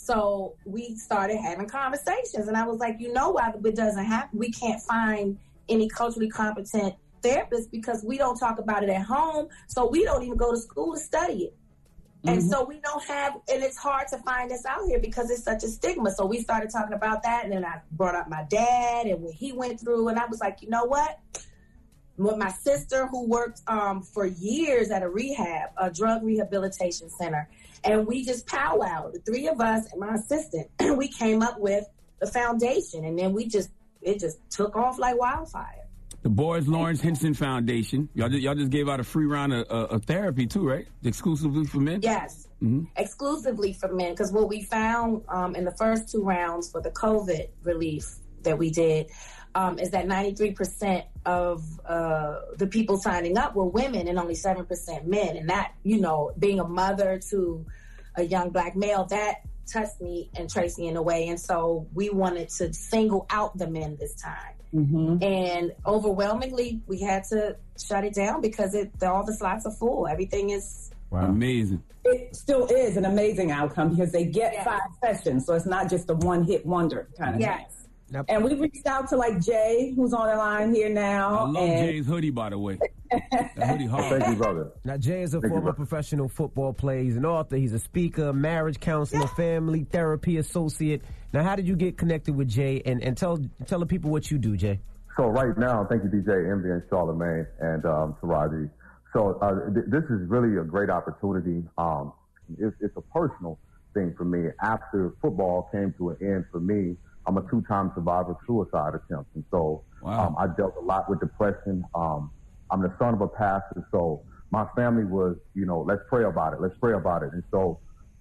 So we started having conversations, and I was like, you know why it doesn't happen? We can't find any culturally competent therapists because we don't talk about it at home. So we don't even go to school to study it. And Mm-hmm. so we don't have, and it's hard to find this out here because it's such a stigma. So we started talking about that, and then I brought up my dad and what he went through, and I was like, you know what? With my sister, who worked um, for years at a rehab, a drug rehabilitation center, and we just powwowed, the three of us and my assistant, and we came up with the foundation, and then we just, it just took off like wildfire. The Boris Lawrence Henson Foundation. Y'all just, y'all just gave out a free round of, uh, of therapy too, right? Exclusively for men? Yes. Mm-hmm. Exclusively for men, because what we found um, in the first two rounds for the COVID relief that we did um, is that ninety-three percent of uh, the people signing up were women and only seven percent men. And that, you know, being a mother to a young black male, that touched me and Tracy in a way. And so we wanted to single out the men this time. Mm-hmm. And overwhelmingly, we had to shut it down because it, all the slots are full. Everything is Wow. Amazing. It still is an amazing outcome because they get Yes. five sessions, so it's not just a one-hit wonder kind of Yes. thing. Yep. And we reached out to like Jay, who's on the line here now. I love and Jay's hoodie, by the way. That hoodie hard. Thank you, brother. Now, Jay is a Thank you, former brother. professional football player. He's an author. He's a speaker, marriage counselor, family therapy associate. Now, how did you get connected with Jay? And, and tell tell the people what you do, Jay. So right now, thank you, D J Envy and Charlamagne and um, Taraji. So uh, th- this is really a great opportunity. Um, it's, it's a personal thing for me. After football came to an end for me, I'm a two-time survivor of suicide attempts. And so Wow. um, I dealt a lot with depression. Um, I'm the son of a pastor, so my family was, you know, let's pray about it. Let's pray about it. And so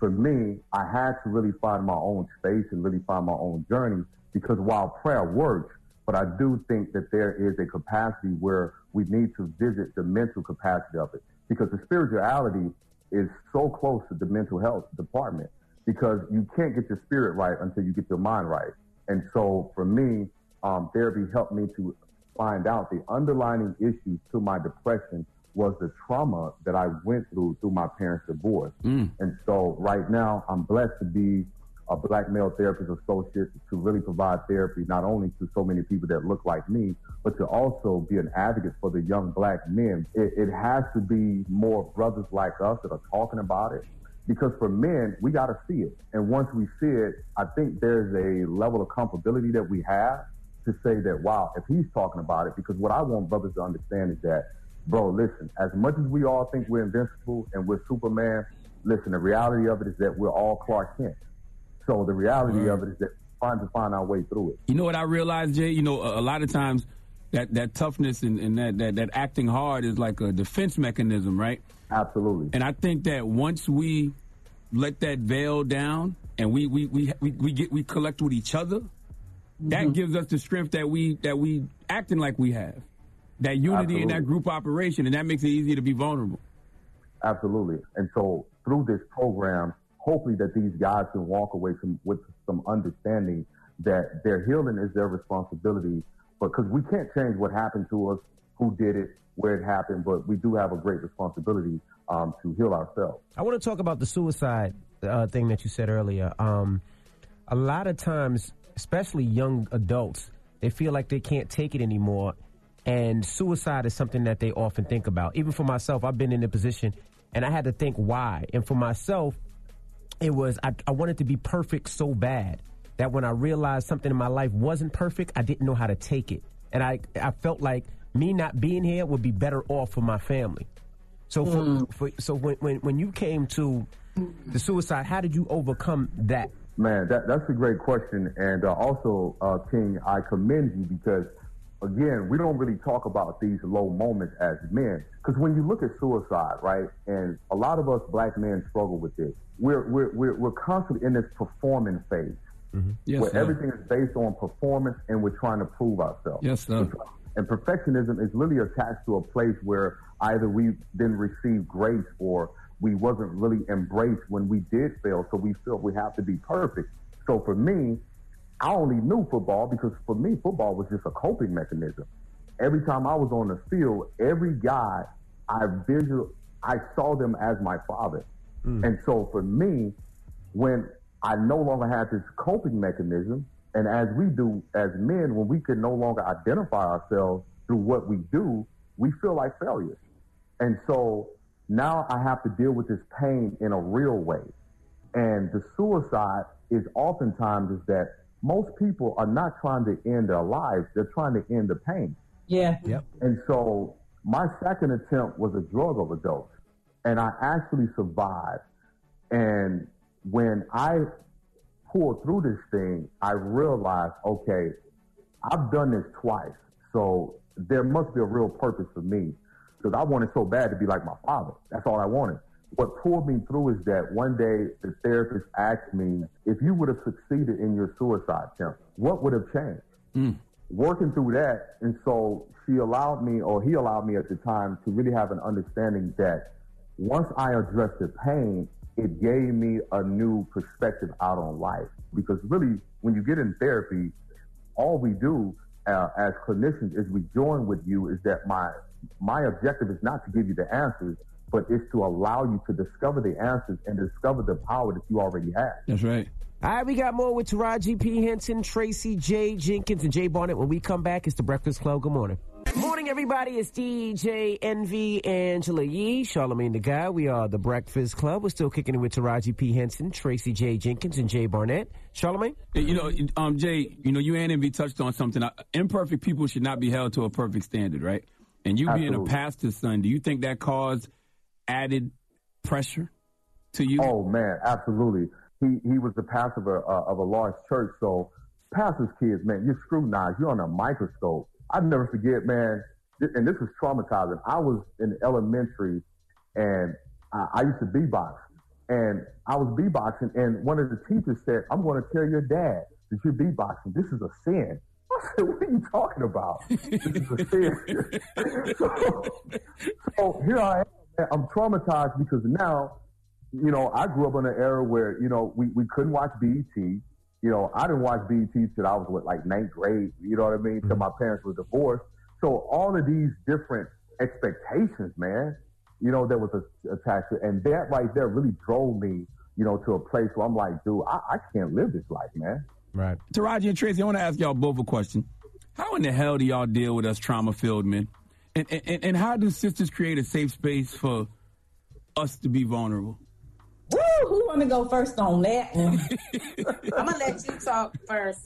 for me, I had to really find my own space and really find my own journey, because while prayer works, but I do think that there is a capacity where we need to visit the mental capacity of it, because the spirituality is so close to the mental health department, because you can't get your spirit right until you get your mind right. And so for me, um, therapy helped me to find out the underlying issues to my depression was the trauma that I went through through my parents' divorce. Mm. And so right now, I'm blessed to be a black male therapist associate, to really provide therapy not only to so many people that look like me, but to also be an advocate for the young black men. It, it has to be more brothers like us that are talking about it, because for men, we got to see it. And once we see it, I think there's a level of comfortability that we have to say that, wow, if he's talking about it, because what I want brothers to understand is that, bro, listen, as much as we all think we're invincible and we're Superman, listen, the reality of it is that we're all Clark Kent. So the reality Right. of it is that we're trying to find our way through it. You know what I realized, Jay? You know, a, a lot of times that, that toughness and, and that, that, that acting hard is like a defense mechanism, right? Absolutely. And I think that once we let that veil down and we we we we, we get we collect with each other, that Mhm. gives us the strength that we that we acting like we have. That unity in that Absolutely. group operation, and that makes it easier to be vulnerable. Absolutely. And so through this program, hopefully that these guys can walk away from, with some understanding that their healing is their responsibility, because we can't change what happened to us, who did it, where it happened, but we do have a great responsibility um, to heal ourselves. I want to talk about the suicide uh, thing that you said earlier. Um, a lot of times, especially young adults, they feel like they can't take it anymore. And suicide is something that they often think about. Even for myself, I've been in a position and I had to think why. And for myself, it was I, I wanted to be perfect so bad that when I realized something in my life wasn't perfect, I didn't know how to take it. And I, I felt like me not being here would be better off for my family. So for, Mm. for so when, when, when you came to the suicide, how did you overcome that? Man, that, that's a great question. And uh, also, uh, King, I commend you because, again, we don't really talk about these low moments as men. Because when you look at suicide, right, and a lot of us black men struggle with this, we're, we're, we're, we're constantly in this performing phase Yes, where sir. everything is based on performance and we're trying to prove ourselves. Yes, sir. And perfectionism is really attached to a place where either we didn't receive grace or we wasn't really embraced when we did fail, so we feel we have to be perfect. So for me, I only knew football because for me, football was just a coping mechanism. Every time I was on the field, every guy, I visual, I saw them as my father. Mm. And so for me, when I no longer had this coping mechanism, and as we do as men, when we can no longer identify ourselves through what we do, we feel like failures. And so now I have to deal with this pain in a real way. And the suicide is oftentimes is that most people are not trying to end their lives, they're trying to end the pain. Yeah. Yep. And so my second attempt was a drug overdose, and I actually survived. And when I pulled through this thing, I realized, okay, I've done this twice, so there must be a real purpose for me, because I wanted so bad to be like my father. That's all I wanted. What pulled me through is that one day the therapist asked me, if you would have succeeded in your suicide attempt, what would have changed? Mm. Working through that, and so she allowed me, or he allowed me at the time, to really have an understanding that once I addressed the pain, it gave me a new perspective out on life. Because really, when you get in therapy, all we do uh, as clinicians is we join with you is that my my objective is not to give you the answers, but it's to allow you to discover the answers and discover the power that you already have. That's right. All right, we got more with Taraji P. Henson, Tracy J. Jenkins, and Jay Barnett. When we come back, it's The Breakfast Club. Good morning. Morning, everybody. It's D J Envy, Angela Yee, Charlamagne the Guy. We are The Breakfast Club. We're still kicking it with Taraji P. Henson, Tracy J. Jenkins, and Jay Barnett. Charlamagne? You know, um, Jay, you know, you and Envy touched on something. Imperfect people should not be held to a perfect standard, right? And you being Absolutely. a pastor's son, do you think that caused added pressure to you? Oh man, absolutely. He he was the pastor of a, uh, of a large church, so pastor's kids, man, you're scrutinized. You're on a microscope. I'll never forget, man, th- and this was traumatizing. I was in elementary, and I, I used to beatbox, and I was beatboxing, and one of the teachers said, "I'm going to tell your dad that you're beatboxing. This is a sin." I said, "What are you talking about? This is a sin." so, so here I am. I'm traumatized because now, you know, I grew up in an era where, you know, we, we couldn't watch B E T. You know, I didn't watch B E T till I was, what, like ninth grade, you know what I mean, till my parents were divorced. So all of these different expectations, man, you know, that was a, attached to, and that right there really drove me, you know, to a place where I'm like, dude, I, I can't live this life, man. Right. Taraji and Tracy, I want to ask y'all both a question. How in the hell do y'all deal with us trauma-filled men? And, and, and how do sisters create a safe space for us to be vulnerable? Woo! Who want to go first on that one? I'm gonna let you talk first.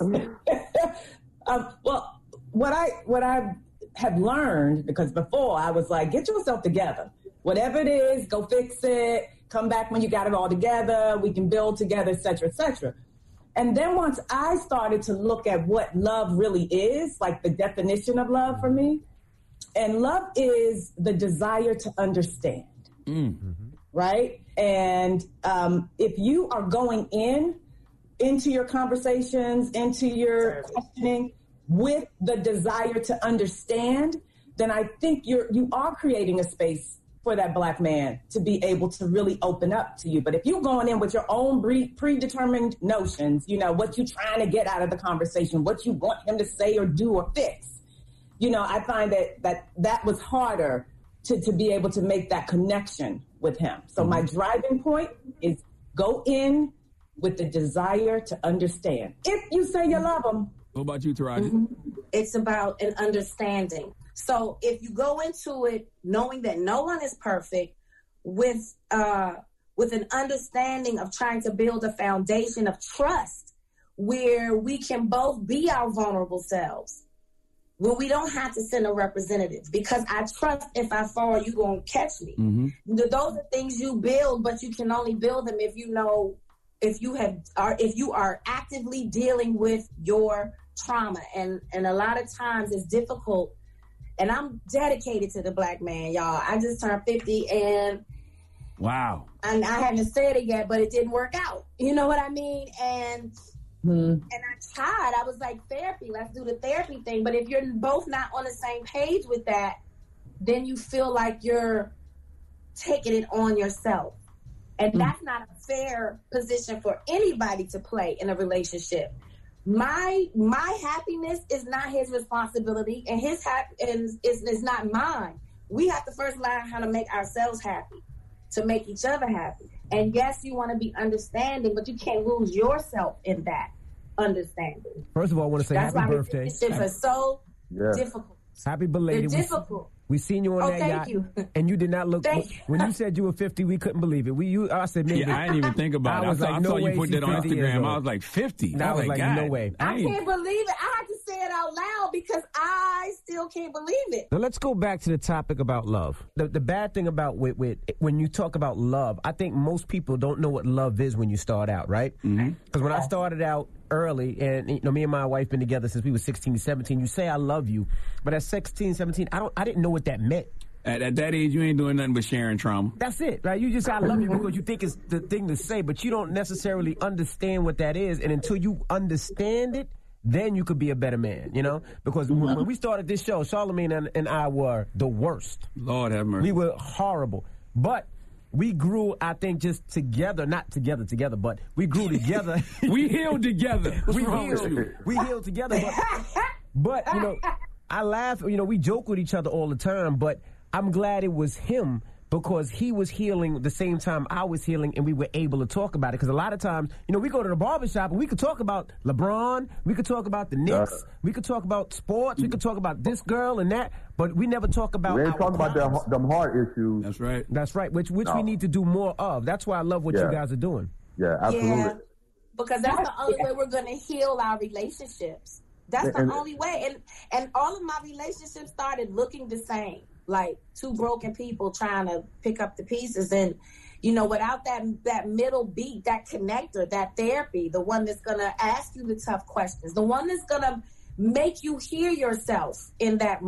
um, well, what I what I have learned, because before I was like, get yourself together. Whatever it is, go fix it. Come back when you got it all together. We can build together, et cetera, et cetera. And then once I started to look at what love really is, like the definition of love for me, and love is the desire to understand. Mm-hmm. Right? And um, if you are going in, into your conversations, into your questioning with the desire to understand, then I think you're, you are creating a space for that black man to be able to really open up to you. But if you're going in with your own pre- predetermined notions, you know, what you're trying to get out of the conversation, what you want him to say or do or fix, you know, I find that that, that was harder to, to be able to make that connection with him. So mm-hmm. my driving point is go in with the desire to understand. If you say you love him. What about you, Taraji? Mm-hmm. It's about an understanding. So if you go into it knowing that no one is perfect, with uh, with an understanding of trying to build a foundation of trust where we can both be our vulnerable selves, where we don't have to send a representative, because I trust if I fall, you're going to catch me. Mm-hmm. Those are things you build, but you can only build them if you know, if you have, are, if you are actively dealing with your trauma. And, and a lot of times it's difficult. And I'm dedicated to the black man, y'all. I just turned fifty and wow. And I haven't said it yet, but it didn't work out. You know what I mean? And Mm-hmm. And I tried. I was like, therapy, let's do the therapy thing. But if you're both not on the same page with that, then you feel like you're taking it on yourself. And mm-hmm. that's not a fair position for anybody to play in a relationship. My my happiness is not his responsibility, and his hap- is, is, is not mine. We have to first learn how to make ourselves happy, to make each other happy. And yes, you want to be understanding, but you can't lose yourself in that understanding. First of all, I want to say That's happy why birthday. Relationships are so yeah. difficult. Happy belated. They're difficult. We seen you on oh, that thank yacht, you. and you did not look. Thank when you said you were fifty, we couldn't believe it. We, you, I said, maybe. Yeah, I didn't even think about it. I, was I saw, like, no I saw you put that on Instagram. I was like, fifty. I was like, God. no way. I, I can't believe it. I had to say it out loud because I still can't believe it. Now let's go back to the topic about love. The, the bad thing about with, with when you talk about love, I think most people don't know what love is when you start out, right? Because mm-hmm. when I started out early, and you know, me and my wife been together since we were sixteen, seventeen. You say I love you, but at sixteen, seventeen, I don't, I didn't know what that meant. At, at that age, you ain't doing nothing but sharing trauma. That's it, right? You just say I love you because you think it's the thing to say, but you don't necessarily understand what that is. And until you understand it, then you could be a better man, you know? Because mm-hmm. when, when we started this show, Charlamagne and, and I were the worst. Lord have mercy. We were horrible. But we grew, I think, just together, not together, together, but we grew together. We healed together. we healed. We healed together. But, but, you know, I laugh, you know, we joke with each other all the time, but I'm glad it was him because he was healing the same time I was healing, and we were able to talk about it. Because a lot of times, you know, we go to the barbershop and we could talk about LeBron, we could talk about the Knicks, uh, we could talk about sports, we could talk about this girl and that, but we never talk about. We ain't our talking about them, them heart issues. That's right. That's right. Which which no. we need to do more of. That's why I love what yeah. you guys are doing. Yeah, absolutely. Yeah, because that's the only way we're going to heal our relationships. That's the and, only way. And and all of my relationships started looking the same. Like two broken people trying to pick up the pieces. And, you know, without that that middle beat, that connector, that therapy, the one that's going to ask you the tough questions, the one that's going to make you hear yourself in that room.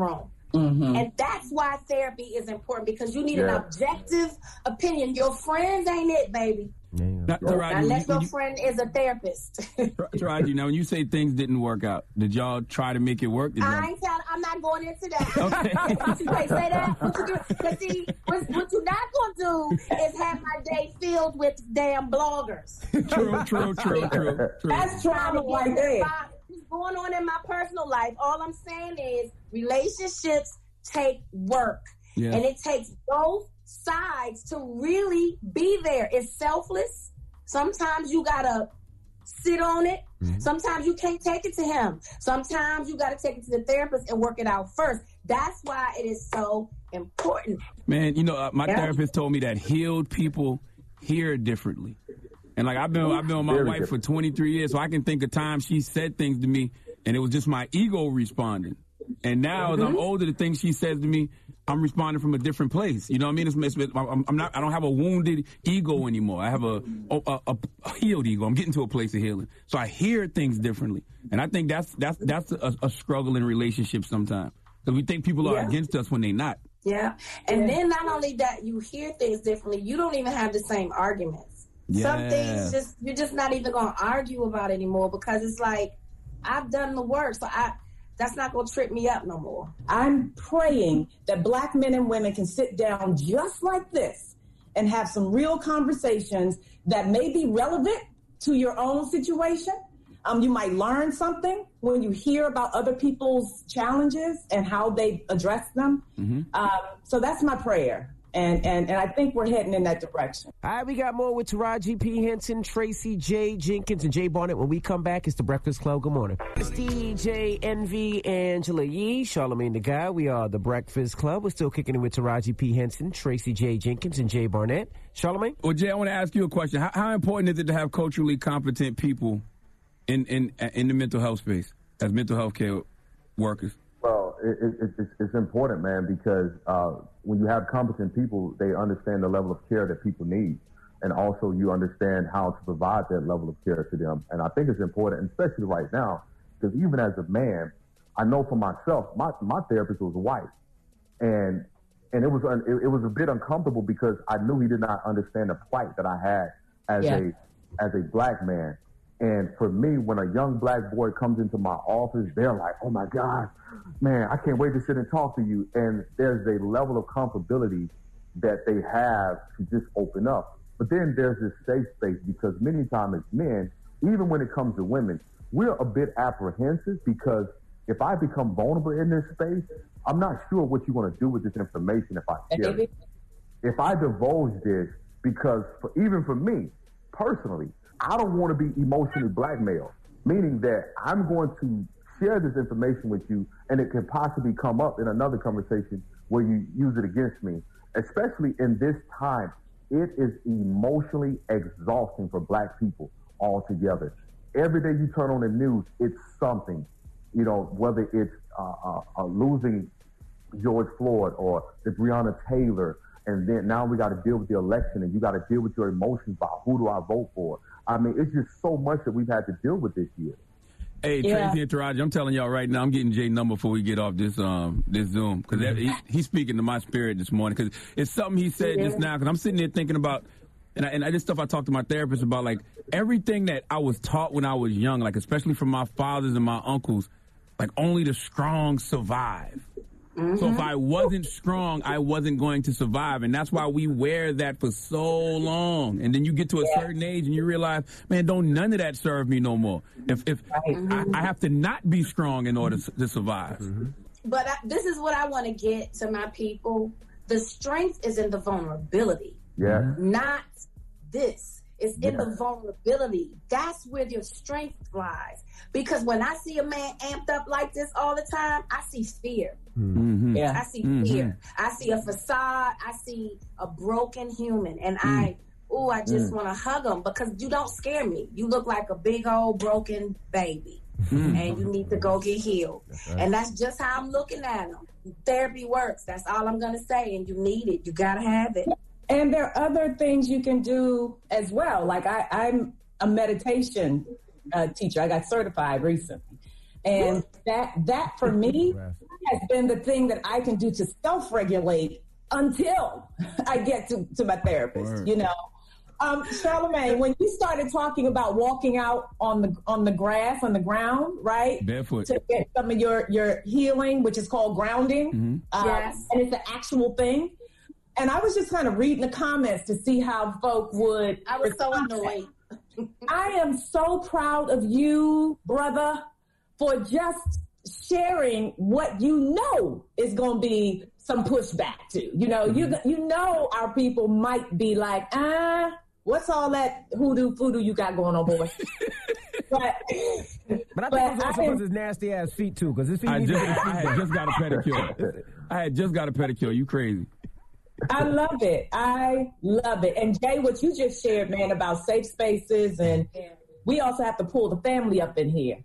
Mm-hmm. And that's why therapy is important, because you need yeah. an objective opinion. Your friends ain't it, baby. Not, Taraji, Unless you, your you, friend is a therapist. Taraji, now when you say things didn't work out, did y'all try to make it work? Did I ain't tell, I'm not going into that. Okay. Wait, say that. What you do? Because see, what, what you're not going to do is have my day filled with damn bloggers. True, true, true, true, true. That's trauma right there. What's going on in my personal life? All I'm saying is relationships take work. Yeah. And it takes both sides to really be there. It's selfless. Sometimes you gotta sit on it. Mm-hmm. Sometimes you can't take it to him. Sometimes you gotta take it to the therapist and work it out first. That's why it is so important. Man, you know, uh, my yeah. therapist told me that healed people hear differently. And like I've been, I've been with my Very wife different. for twenty-three years, so I can think of times she said things to me, and it was just my ego responding. And now, mm-hmm. as I'm older, the things she says to me, I'm responding from a different place. You know what I mean? It's, it's, I'm, I'm not. I don't have a wounded ego anymore. I have a, a, a, a healed ego. I'm getting to a place of healing, so I hear things differently. And I think that's that's that's a, a struggle in relationships sometimes, because we think people are yeah. against us when they're not. Yeah, and yeah. then not only that, you hear things differently. You don't even have the same arguments. Yeah. Some things just you're just not even gonna argue about anymore, because it's like, I've done the work, so I. That's not going to trip me up no more. I'm praying that black men and women can sit down just like this and have some real conversations that may be relevant to your own situation. Um, you might learn something when you hear about other people's challenges and how they address them. Mm-hmm. Um, so that's my prayer. And, and and I think we're heading in that direction. All right, we got more with Taraji P. Henson, Tracy J. Jenkins, and Jay Barnett. When we come back, it's The Breakfast Club. Good morning. It's D J Envy, Angela Yee, Charlamagne the Guy. We are The Breakfast Club. We're still kicking it with Taraji P. Henson, Tracy J. Jenkins, and Jay Barnett. Charlamagne? Well, Jay, I want to ask you a question. How, how important is it to have culturally competent people in, in, in the mental health space as mental health care workers? Well, it, it, it's, it's important, man, because uh, when you have competent people, they understand the level of care that people need. And also you understand how to provide that level of care to them. And I think it's important, especially right now, because even as a man, I know for myself, my, my therapist was white. And and it was it, it was a bit uncomfortable because I knew he did not understand the plight that I had as yeah. a as a black man. And for me, when a young black boy comes into my office, they're like, oh, my God, man, I can't wait to sit and talk to you. And there's a level of comfortability that they have to just open up. But then there's this safe space, because many times as men, even when it comes to women, we're a bit apprehensive, because if I become vulnerable in this space, I'm not sure what you're going to do with this information if I share it. If I divulge this, because for, even for me, personally, I don't want to be emotionally blackmailed, meaning that I'm going to share this information with you, and it can possibly come up in another conversation where you use it against me, especially in this time. It is emotionally exhausting for black people altogether. Every day you turn on the news, it's something, you know, whether it's uh, uh, uh, losing George Floyd or the Breonna Taylor, and then now we got to deal with the election, and you got to deal with your emotions about who do I vote for. I mean, it's just so much that we've had to deal with this year. Hey, yeah. Tracy and Taraji, I'm telling y'all right now, I'm getting Jay's number before we get off this um this Zoom, because he, he's speaking to my spirit this morning, because it's something he said yeah. just now, because I'm sitting there thinking about, and I, and I just stuff I talked to my therapist about, like, everything that I was taught when I was young, like, especially from my fathers and my uncles, like, only the strong survive. Mm-hmm. So if I wasn't strong, I wasn't going to survive. And that's why we wear that for so long. And then you get to a yeah. certain age and you realize, man, don't none of that serve me no more. If if right. I, I have to not be strong in order to survive. Mm-hmm. But I, this is what I want to get to my people. The strength is in the vulnerability. Yeah. Not this. It's in yeah. the vulnerability. That's where your strength lies. Because when I see a man amped up like this all the time, I see fear. Mm-hmm. Yeah. I see mm-hmm. fear. I see a facade. I see a broken human. And mm. I, ooh, I just mm. want to hug him, because you don't scare me. You look like a big old broken baby. Mm. And you need to go get healed. Right. And that's just how I'm looking at him. Therapy works. That's all I'm going to say. And you need it. You got to have it. And there are other things you can do as well. Like I, I'm a meditation uh, teacher. I got certified recently. And that that for me has been the thing that I can do to self-regulate until I get to, to my therapist, Word. you know. Um, Charlamagne, when you started talking about walking out on the on the grass, on the ground, right? Barefoot. To get some of your, your healing, which is called grounding. Mm-hmm. Um, Yes. And it's an actual thing. And I was just kind of reading the comments to see how folk would. I was so respond. annoyed. I am so proud of you, brother, for just sharing what you know is going to be some pushback to. You know, Mm-hmm. you you know our people might be like, ah, what's all that hoodoo voodoo you got going on, boy? but But I think but it's also I am- because his nasty ass feet too. Because his feet I need just, to get I had just got a pedicure. I had just got a pedicure. You crazy? I love it. I love it. And Jay, what you just shared, man, about safe spaces, and we also have to pull the family up in here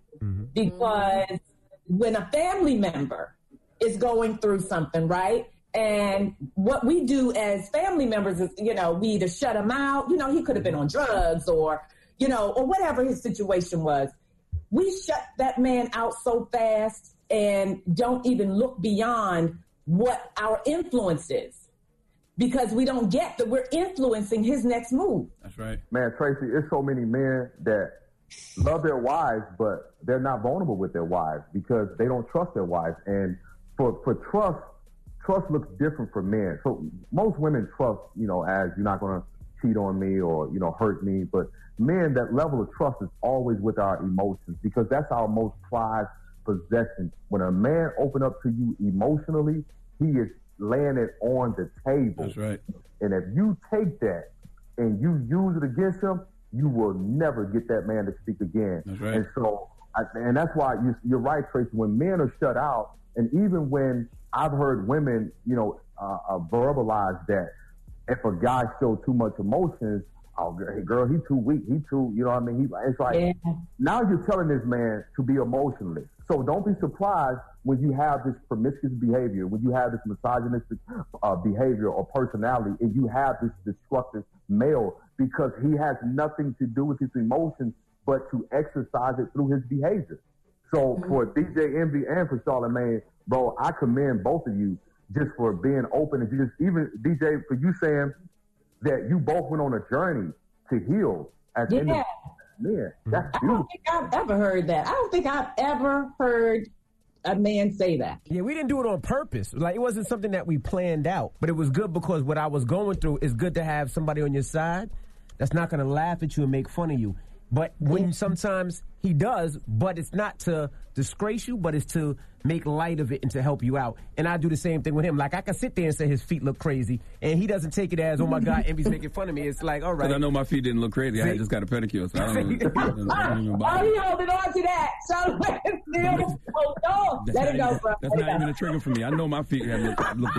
because when a family member is going through something, right? And what we do as family members is, you know, we either shut him out, you know, he could have been on drugs or, you know, or whatever his situation was. We shut that man out so fast and don't even look beyond what our influence is. Because we don't get that we're influencing his next move. That's right. Man, Tracy, it's so many men that love their wives, but they're not vulnerable with their wives because they don't trust their wives. And for, for trust, trust looks different for men. So most women trust, you know, as you're not going to cheat on me or, you know, hurt me. But men, that level of trust is always with our emotions because that's our most prized possession. When a man open up to you emotionally, he is laying it on the table. That's right. And if you take that and you use it against him, you will never get that man to speak again. That's right. And so, I, and that's why you, you're right, Tracy. When men are shut out, and even when I've heard women, you know, uh, uh, verbalize that if a guy shows too much emotions, oh, hey, girl, he too weak. He too, you know what I mean? He, it's like, Yeah. now you're telling this man to be emotionless. So don't be surprised when you have this promiscuous behavior, when you have this misogynistic uh, behavior or personality, and you have this destructive male, because he has nothing to do with his emotions but to exercise it through his behavior. So for D J Envy and for Charlamagne, bro, I commend both of you just for being open and just even D J for you saying that you both went on a journey to heal as Yeah. individuals. Man, that's I beautiful. don't think I've ever heard that. I don't think I've ever heard a man say that. Yeah, we didn't do it on purpose. Like, it wasn't something that we planned out, but it was good because what I was going through is good to have somebody on your side that's not going to laugh at you and make fun of you. But when sometimes he does, but it's not to disgrace you, but it's to make light of it and to help you out. And I do the same thing with him. Like, I can sit there and say his feet look crazy, and he doesn't take it as, oh my God, Envy's making fun of me. It's like, all right. Because I know my feet didn't look crazy. I had just got a pedicure, so I don't, I don't, I don't even Oh, bother. he holding on to that. Charlamagne still hold on. That's Let it not, go, even, bro. that's Let it not go. even a trigger for me. I know my feet have looked, looked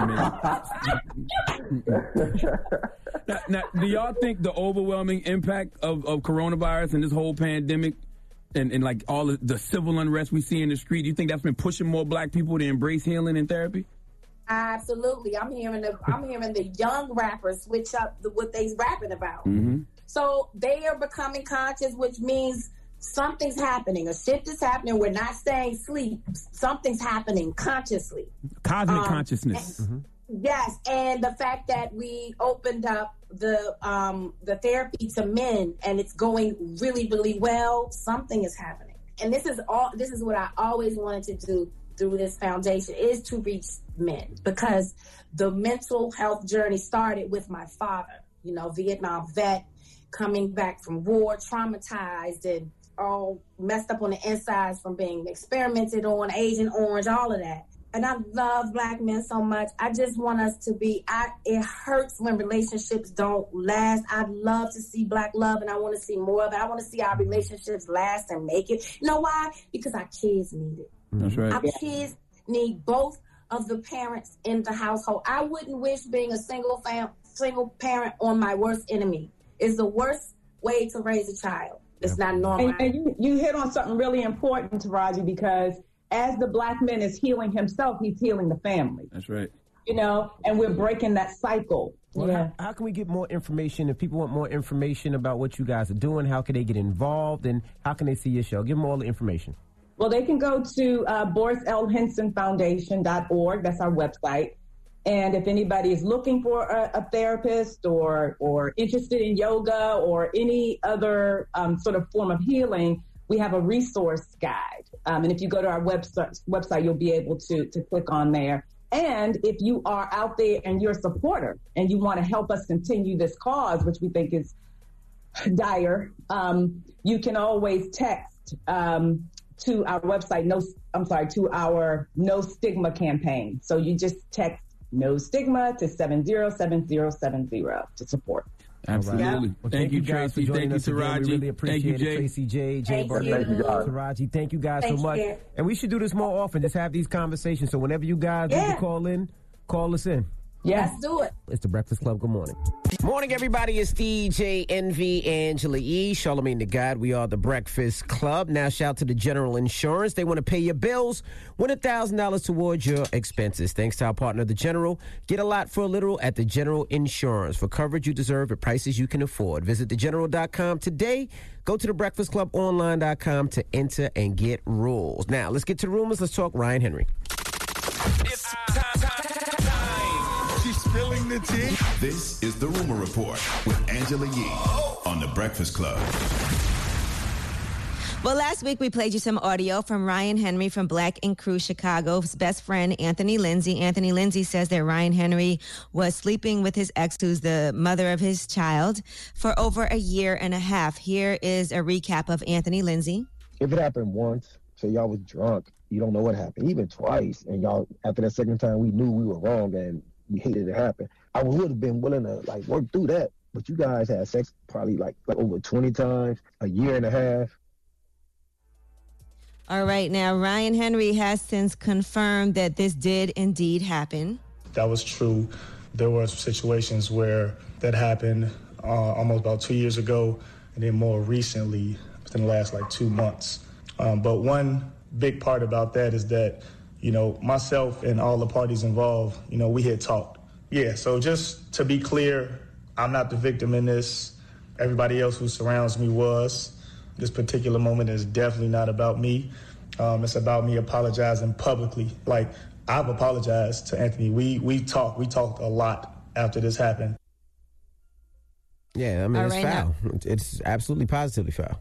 amazing. now, now, do y'all think the overwhelming impact of, of coronavirus and this whole pandemic and, and like all of the civil unrest we see in the street, do you think that's been pushing more black people to embrace healing and therapy? Absolutely. I'm hearing the I'm hearing the young rappers switch up the, what they's rapping about. Mm-hmm. So they are becoming conscious, which means something's happening. A shift is happening. We're not staying asleep. Something's happening consciously. Cosmic Um, consciousness. Yes, and the fact that we opened up the um, the therapy to men and it's going really, really well, something is happening. And this is all. This is what I always wanted to do through this foundation, is to reach men, because the mental health journey started with my father. You know, Vietnam vet, coming back from war, traumatized and all messed up on the insides from being experimented on, Agent Orange, all of that. And I love black men so much. I just want us to be, I, it hurts when relationships don't last. I'd love to see black love, and I want to see more of it. I want to see our relationships last and make it. You know why? Because our kids need it. That's right. Our kids need both of the parents in the household. I wouldn't wish being a single fam, single parent on my worst enemy. It's the worst way to raise a child. It's not normal. And, and you, you hit on something really important, Taraji, because as the black man is healing himself, he's healing the family. That's right. You know, and we're breaking that cycle. Well, yeah. how, how can we get more information? If people want more information about what you guys are doing, how can they get involved, and how can they see your show? Give them all the information. Well, they can go to uh, boris l henson foundation dot org. That's our website. And if anybody is looking for a, a therapist or or interested in yoga or any other um, sort of form of healing, we have a resource guide. Um, and if you go to our website, website, you'll be able to, to click on there. And if you are out there and you're a supporter and you want to help us continue this cause, which we think is dire, um, you can always text um, to our website, no, I'm sorry, to our No Stigma campaign. So you just text No Stigma to seven zero seven zero seven zero to support. Absolutely. Well, thank, thank you, you guys Tracy. for joining Thank you, us again. Taraji. We really appreciate thank you, it. Jay. Tracy J, Jay Thank Burton, you. Thank you, guys. Taraji, thank you guys Thank so much. you. And we should do this more often. Just have these conversations. So whenever you guys Yeah. need to call in, call us in. Yes. Let's do it. It's the Breakfast Club. Good morning. Morning, everybody. It's D J Envy, Angela E, Charlamagne the God. We are the Breakfast Club. Now, shout to the General Insurance. They want to pay your bills. Win one thousand dollars towards your expenses. Thanks to our partner, the General. Get a lot for a little at the General Insurance. For coverage you deserve at prices you can afford. Visit the general dot com today. Go to the breakfast club online dot com to enter and get rules. Now, let's get to the rumors. Let's talk Ryan Henry. It's time, time, time. She's spilling the tea. This is the Rumor Report with Angela Yee on the Breakfast Club. Well, last week we played you some audio from Ryan Henry from Black and Crew Chicago's best friend, Anthony Lindsay. Anthony Lindsay says that Ryan Henry was sleeping with his ex, who's the mother of his child, for over a year and a half. Here is a recap of Anthony Lindsay. If it happened once, so y'all was drunk, you don't know what happened. Even twice, and y'all, after that second time, we knew we were wrong and we hated it happen. I would have been willing to like work through that, but you guys had sex probably like, like over twenty times, a year and a half. All right, now Ryan Henry has since confirmed that this did indeed happen. That was true. There were situations where that happened uh, almost about two years ago, and then more recently, within the last like two months. Um, but one big part about that is that, you know, myself and all the parties involved, you know, we had talked. Yeah, so just to be clear, I'm not the victim in this. Everybody else who surrounds me was. This particular moment is definitely not about me. Um, it's about me apologizing publicly. Like, I've apologized to Anthony. We we talked. We talked a lot after this happened. Yeah, I mean, All it's right, foul. It's absolutely positively foul.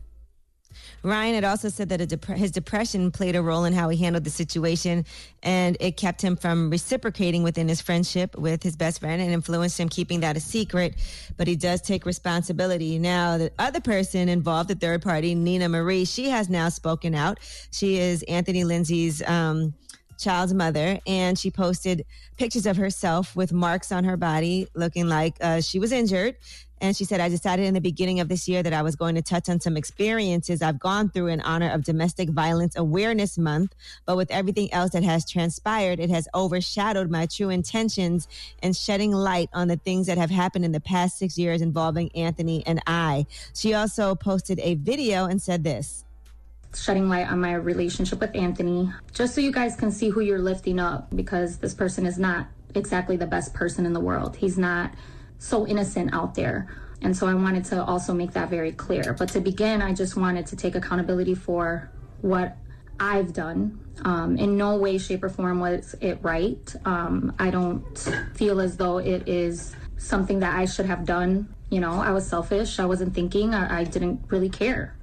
Ryan had also said that a dep- his depression played a role in how he handled the situation, and it kept him from reciprocating within his friendship with his best friend and influenced him keeping that a secret. But he does take responsibility. Now, the other person involved, the third party, Nina Marie, she has now spoken out. She is Anthony Lindsay's um, child's mother, and she posted pictures of herself with marks on her body looking like uh, she was injured. And she said, I decided in the beginning of this year that I was going to touch on some experiences I've gone through in honor of Domestic Violence Awareness Month. But with everything else that has transpired, it has overshadowed my true intentions and shedding light on the things that have happened in the past six years involving Anthony and I. She also posted a video and said this. Shedding light on my relationship with Anthony, just so you guys can see who you're lifting up, because this person is not exactly the best person in the world. He's not so innocent out there. And so I wanted to also make that very clear. But to begin, I just wanted to take accountability for what I've done. Um, in no way, shape, or form was it right. Um, I don't feel as though it is something that I should have done. You know, I was selfish. I wasn't thinking. I, I didn't really care.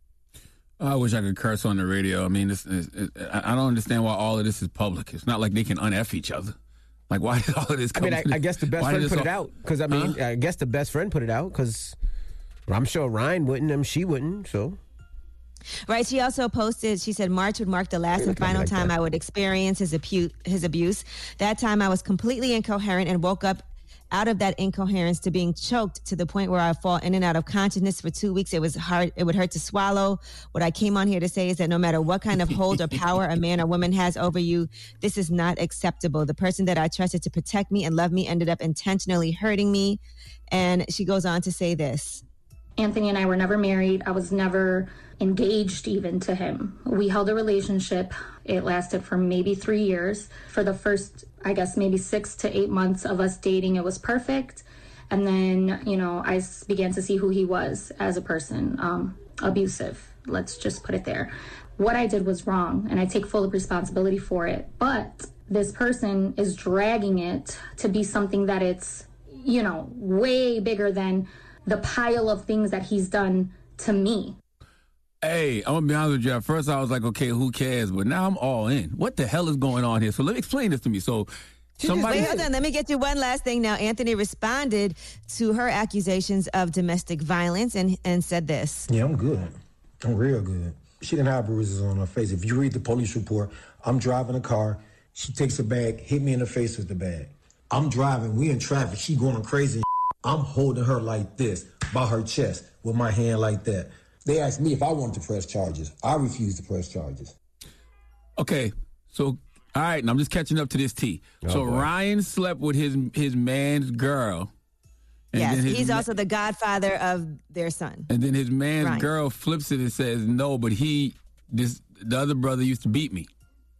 I wish I could curse on the radio. I mean, this is, it, I don't understand why all of this is public. It's not like they can un-F each other. Like, why did all of this come? I mean, I, I guess the best friend put all... it out. Because, I mean, huh? I guess the best friend put it out because I'm sure Ryan wouldn't and she wouldn't, so. Right. She also posted, she said, March would mark the last and final like time that. I would experience his, apu- his abuse. That time I was completely incoherent and woke up out of that incoherence to being choked to the point where I fall in and out of consciousness for two weeks. It was hard. It would hurt to swallow. What I came on here to say is that no matter what kind of hold or power a man or woman has over you, this is not acceptable. The person that I trusted to protect me and love me ended up intentionally hurting me. And she goes on to say this. Anthony and I were never married. I was never engaged even to him. We held a relationship. It lasted for maybe three years. For the first, I guess, maybe six to eight months of us dating, it was perfect. And then, you know, I began to see who he was as a person, um, abusive. Let's just put it there. what I did was wrong, and I take full responsibility for it. But this person is dragging it to be something that it's, you know, way bigger than the pile of things that he's done to me. Hey, I'm going to be honest with you. At first, I was like, okay, who cares? But now I'm all in. What the hell is going on here? So let me explain this to me. So somebody... Wait, hold on. Let me get you one last thing now. Anthony responded to her accusations of domestic violence and, and said this. Yeah, I'm good. I'm real good. She didn't have bruises on her face. If you read the police report, I'm driving a car. She takes a bag, hit me in the face with the bag. I'm driving. We in traffic. She going crazy. I'm holding her like this by her chest with my hand like that. They asked me if I wanted to press charges. I refused to press charges. Okay, so, all right, and I'm just catching up to this T. Oh, so boy. Ryan slept with his his man's girl. And Yes, then his he's ma- also the godfather of their son. And then his man's Ryan. girl flips it and says, no, but he, this the other brother used to beat me.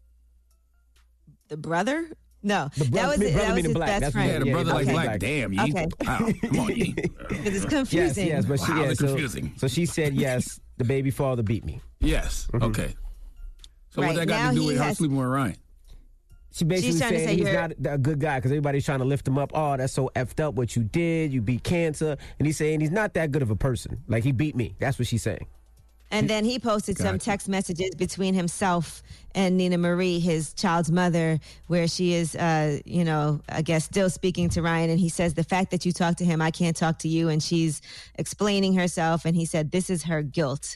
The brother? No, The that brother- was, the that brother was meaning his black. best That's- friend. yeah, the brother like okay. black. Damn, Yee. Okay. Wow, come on, Yee. It's confusing. Yes, yes, but she, Wow, yeah, that's so, confusing. so she said yes, the baby father beat me. Yes, okay. So Right, what that got now to do he with her has- sleeping with Ryan? She basically She's trying to saying say he's you're- not a good guy because everybody's trying to lift him up. Oh, that's so effed up what you did. You beat cancer. And he's saying he's not that good of a person. Like, he beat me. That's what she's saying. And then he posted some Gotcha. text messages between himself and Nina Marie, his child's mother, where she is, uh, you know, I guess still speaking to Ryan. And he says, the fact that you talk to him, I can't talk to you. And she's explaining herself. And he said, this is her guilt.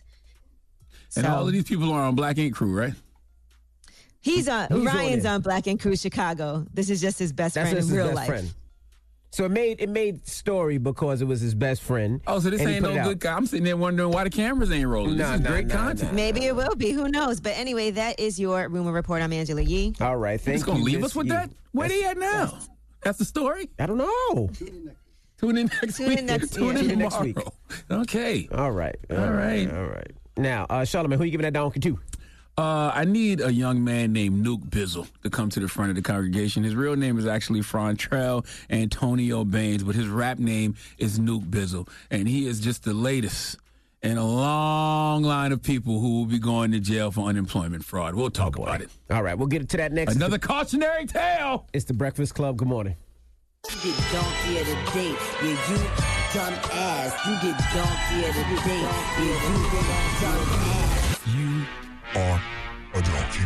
And So- all of these people are on Black Ink Crew, right? He's on, Who's on Ryan's it? on Black and Crew Chicago. This is just his best That's friend just in his real best life. friend. So it made it made story because it was his best friend. Oh, so this and he ain't put no it out. good guy. I'm sitting there wondering why the cameras ain't rolling. Nah, this is nah, great nah, content. Maybe it will be. Who knows? But anyway, that is your rumor report. I'm Angela Yee. All right, thank He's gonna you. leave Miss us with Yee. that? Where they at now? That's the story? I don't know. Tune in next Tune week. in next- Tune yeah. in Tune in next tomorrow. week. Okay. All right. All right. All right. Now, uh, Charlamagne, who you giving that donkey to? Uh, I need a young man named Nuke Bizzle to come to the front of the congregation. His real name is actually Frontrell Antonio Baines, but his rap name is Nuke Bizzle. And he is just the latest in a long line of people who will be going to jail for unemployment fraud. We'll talk about it. All right, we'll get to that next. Another cautionary tale. It's the Breakfast Club. Good morning. You get donkey of the day, yeah, you dumb ass. You get donkey of the day, yeah, you dumb ass. You are a donkey.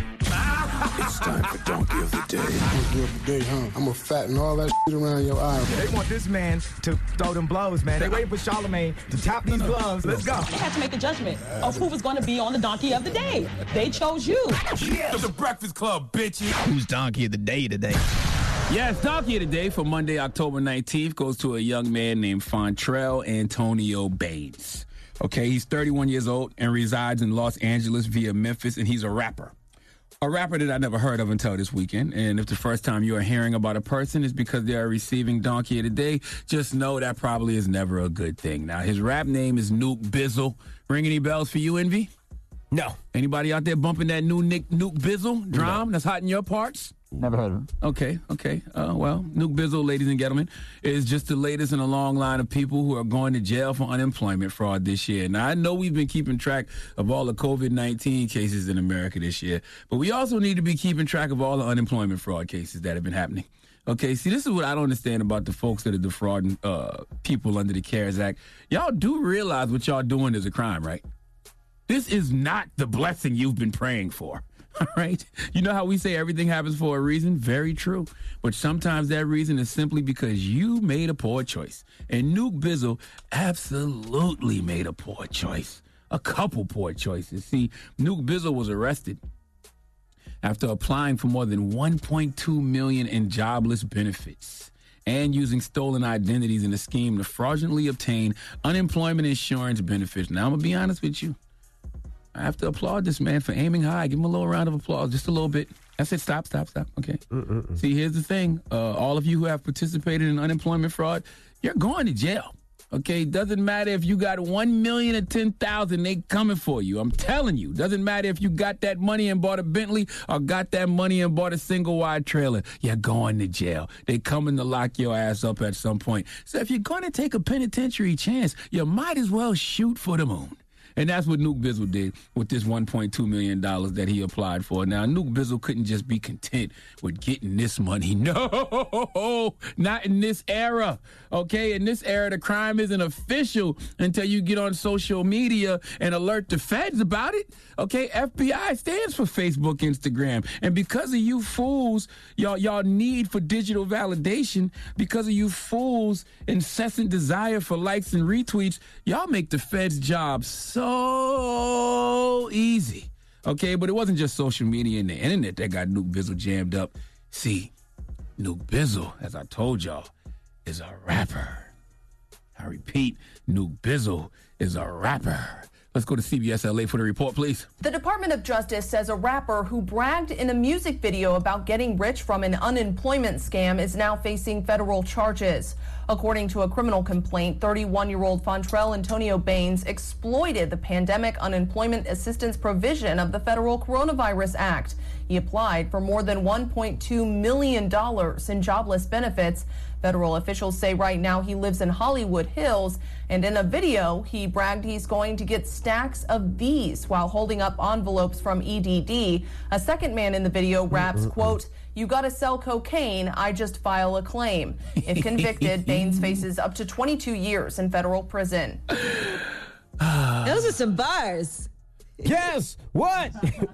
It's time for Donkey of the Day. Donkey of the day, huh? I'm gonna fatten all that shit around your eye. They want this man to throw them blows, man. They waiting for Charlamagne to tap these gloves. Let's go. They had to make a judgment of who was going to be on the Donkey of the Day. They chose you. Yeah, the Breakfast Club, bitches. Who's Donkey of the Day today? Yes, Donkey of the Day for Monday, October nineteenth goes to a young man named Fontrell Antonio Baines. Okay, he's thirty-one years old and resides in Los Angeles via Memphis, and he's a rapper. A rapper that I never heard of until this weekend. And if the first time you are hearing about a person is because they are receiving Donkey of the Day, just know that probably is never a good thing. Now, his rap name is Nuke Bizzle. Ring any bells for you, Envy? No. Anybody out there bumping that new Nick Nuke Bizzle drum that's hot in your parts? Never heard of him. Okay, okay. Uh, well, Nuke Bizzle, ladies and gentlemen, is just the latest in a long line of people who are going to jail for unemployment fraud this year. Now, I know we've been keeping track of all the COVID nineteen cases in America this year, but we also need to be keeping track of all the unemployment fraud cases that have been happening. Okay, see, this is what I don't understand about the folks that are defrauding uh, people under the CARES Act. Y'all do realize what y'all doing is a crime, right? This is not the blessing you've been praying for. All right. You know how we say everything happens for a reason? Very true. But sometimes that reason is simply because you made a poor choice. And Nuke Bizzle absolutely made a poor choice. A couple poor choices. See, Nuke Bizzle was arrested after applying for more than one point two million dollars in jobless benefits and using stolen identities in a scheme to fraudulently obtain unemployment insurance benefits. Now, I'm going to be honest with you. I have to applaud this man for aiming high. Give him a little round of applause, just a little bit. I said, stop, stop, stop. Okay. Mm-mm-mm. See, here's the thing. Uh, all of you who have participated in unemployment fraud, you're going to jail. Okay. Doesn't matter if you got one million or ten thousand, they coming for you. I'm telling you. Doesn't matter if you got that money and bought a Bentley or got that money and bought a single wide trailer. You're going to jail. They coming to lock your ass up at some point. So if you're going to take a penitentiary chance, you might as well shoot for the moon. And that's what Nuke Bizzle did with this one point two million dollars that he applied for. Now, Nuke Bizzle couldn't just be content with getting this money. No, not in this era. Okay, in this era, the crime isn't official until you get on social media and alert the feds about it. Okay, F B I stands for Facebook, Instagram. And because of you fools, y'all, y'all need for digital validation, because of you fools' incessant desire for likes and retweets, y'all make the feds' job so easy. Okay, but it wasn't just social media and the internet that got Nuke Bizzle jammed up. See, Nuke Bizzle, as I told y'all, is a rapper. I repeat, Nuke Bizzle is a rapper. Let's go to C B S L A for the report, please. The Department of Justice says a rapper who bragged in a music video about getting rich from an unemployment scam is now facing federal charges. According to a criminal complaint, thirty-one-year-old Fontrell Antonio Baines exploited the pandemic unemployment assistance provision of the Federal Coronavirus Act. He applied for more than one point two million dollars in jobless benefits. Federal officials say right now he lives in Hollywood Hills, and in a video, he bragged he's going to get stacks of these while holding up envelopes from E D D. A second man in the video raps, quote, "You gotta sell cocaine, I just file a claim." If convicted, Baines faces up to twenty-two years in federal prison. Those are some bars. Yes, what?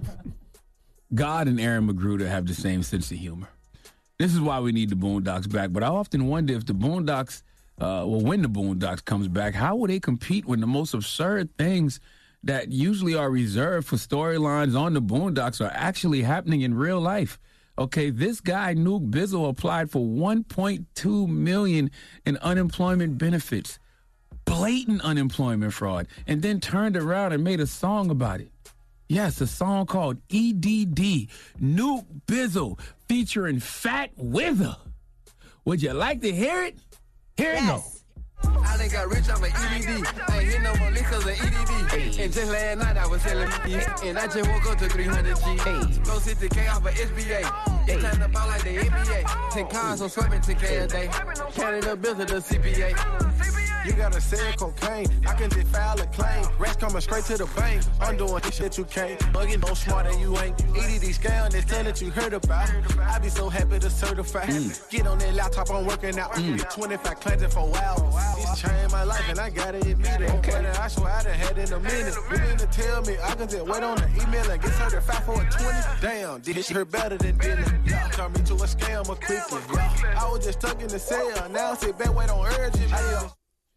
God and Aaron Magruder have the same sense of humor. This is why we need the Boondocks back. But I often wonder if the Boondocks, uh, well, when the Boondocks comes back, how will they compete when the most absurd things that usually are reserved for storylines on the Boondocks are actually happening in real life? Okay, this guy, Nuke Bizzle, applied for one point two million dollars in unemployment benefits, blatant unemployment fraud, and then turned around and made a song about it. Yes, a song called E D D, Nuke Bizzle, featuring Fat Wither. Would you like to hear it? Here it goes. I done got rich off of E D D. I ain't hit no more licks cause of E D D. And just last night I was selling me. And I just woke up to three hundred G. Go sixty K off of S B A. It's time to ball like the N B A. ten cars, I'm swapping ten K a day. Counting the bills of the C P A. You gotta sell cocaine. I can just file a claim. Rats coming straight to the bank. I'm doing this shit you can't. Bugging no smarter you ain't. E D D scam, this thing that you heard about. I be so happy to certify. Mm. Get on that laptop, I'm working out. Mm. twenty-five claims in four hours. It's changed my life and I gotta admit it. Okay. I swear I done had in a minute. You mean to tell me I can just wait on the email and get certified for a twenty? Damn, this shit better than dinner. Yeah. Turn me to a scammer quickly. Yeah. I was just stuck in the cell. Now I sit back, wait on urgent mail.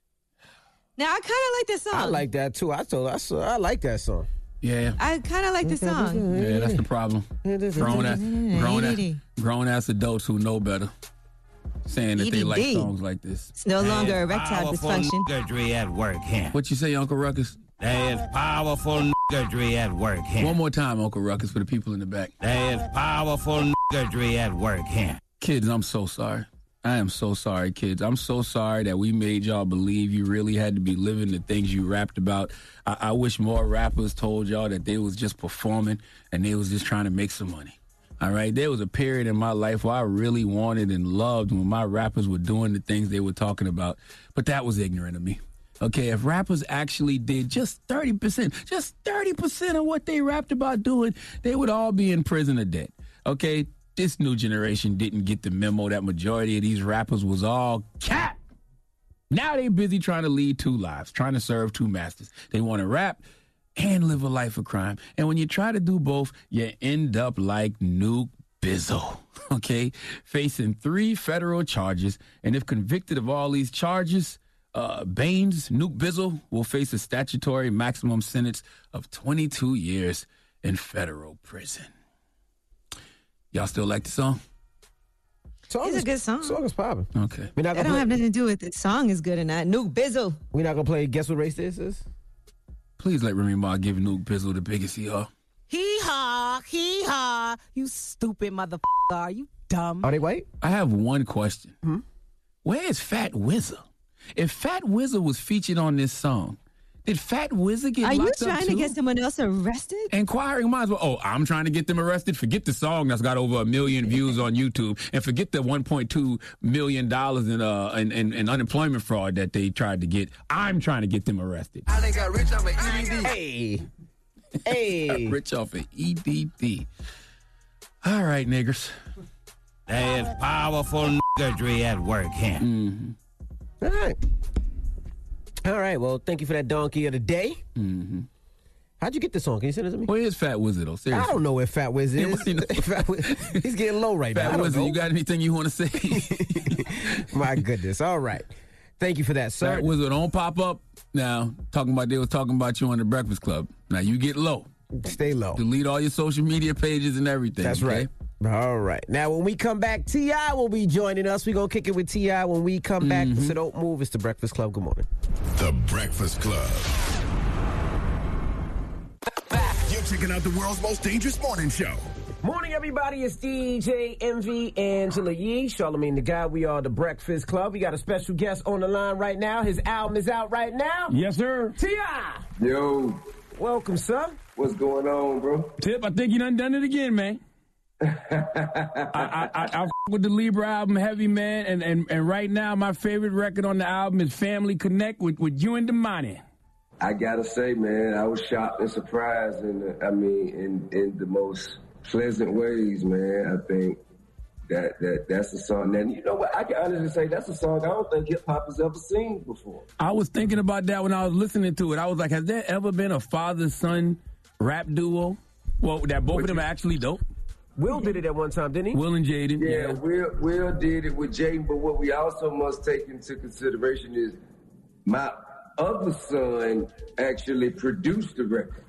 Now, I kind of like this song. I like that, too. I told I, saw, I like that song. Yeah. I kind of like the song. Yeah, that's the problem. Grown ass, grown ass, grown ass adults who know better saying that E D D. they like songs like this. It's no longer erectile dysfunction. Niggery at work here. What you say, Uncle Ruckus? There is powerful niggery at work here. One more time, Uncle Ruckus, for the people in the back. There is powerful niggery at work here. Kids, I'm so sorry. I am so sorry, kids. I'm so sorry that we made y'all believe you really had to be living the things you rapped about. I, I wish more rappers told y'all that they was just performing and they was just trying to make some money. All right? There was a period in my life where I really wanted and loved when my rappers were doing the things they were talking about. But that was ignorant of me. Okay, if rappers actually did just thirty percent, just thirty percent of what they rapped about doing, they would all be in prison or dead. Okay? This new generation didn't get the memo that majority of these rappers was all cap. Now they busy trying to lead two lives, trying to serve two masters. They want to rap and live a life of crime. And when you try to do both, you end up like Nuke Bizzle, okay? Facing three federal charges. And if convicted of all these charges, uh, Baines, Nuke Bizzle, will face a statutory maximum sentence of twenty-two years in federal prison. Y'all still like the song? It's a good song. Song is popping. Okay. We're not That gonna don't play, have nothing to do with the song is good or not. Nuke Bizzle. We're not gonna play Guess What Race This Is? Please let Remy Ma give Nuke Bizzle the biggest hee haw. Hee haw, hee haw. You stupid motherfucker. Are you dumb? Are they white? I have one question. Hmm? Where is Fat Wizard? If Fat Wizard was featured on this song, Did Fat Wizard get Are you locked up trying too? to get someone else arrested? Inquiring minds. Well, oh, I'm trying to get them arrested. Forget the song that's got over a million views on YouTube, and forget the one point two million dollars in uh in, in, in unemployment fraud that they tried to get. I'm trying to get them arrested. I done got rich off of E D D. Hey. Hey. Got rich off of E D D. All right, niggers. There is powerful niggery at work here. Mm-hmm. All right. All right. Well, thank you for that donkey of the day. Mm-hmm. How'd you get this song? Can you send it to me? Where is Fat Wizard, though? Seriously. I don't know where Fat Wizard is. Fat Wiz- He's getting low right Fat now. I don't Wizard, know. you got anything you want to say? My goodness. All right. Thank you for that, sir. Fat Wizard, don't pop up now. Talking about they was talking about you on the Breakfast Club. Now you get low. Stay low. Delete all your social media pages and everything. That's okay? right. All right. Now, when we come back, T I will be joining us. We're going to kick it with T I when we come back. Mm-hmm. So don't move. It's the Breakfast Club. Good morning. The Breakfast Club. You're checking out the world's most dangerous morning show. Morning, everybody. It's D J Envy, Angela Yee, Charlamagne the Guy. We are the Breakfast Club. We got a special guest on the line right now. His album is out right now. Yes, sir. T I Yo. Welcome, sir. What's going on, bro? Tip, I think you done done it again, man. I, I, I, I f- with the Libra album Heavy, man, and, and, and right now my favorite record on the album is Family Connect with, with you and Damani. I gotta say, man, I was shocked and surprised, in I mean, in, in the most pleasant ways, man. I think that that that's a song. And you know what? I can honestly say that's a song I don't think hip hop has ever seen before. I was thinking about that when I was listening to it. I was like, has there ever been a father-son rap duo? Well, that both of them are actually dope. Will did it at one time, didn't he? Will and Jaden. Yeah, Yeah. Will Will did it with Jaden, but what we also must take into consideration is my other son actually produced the record.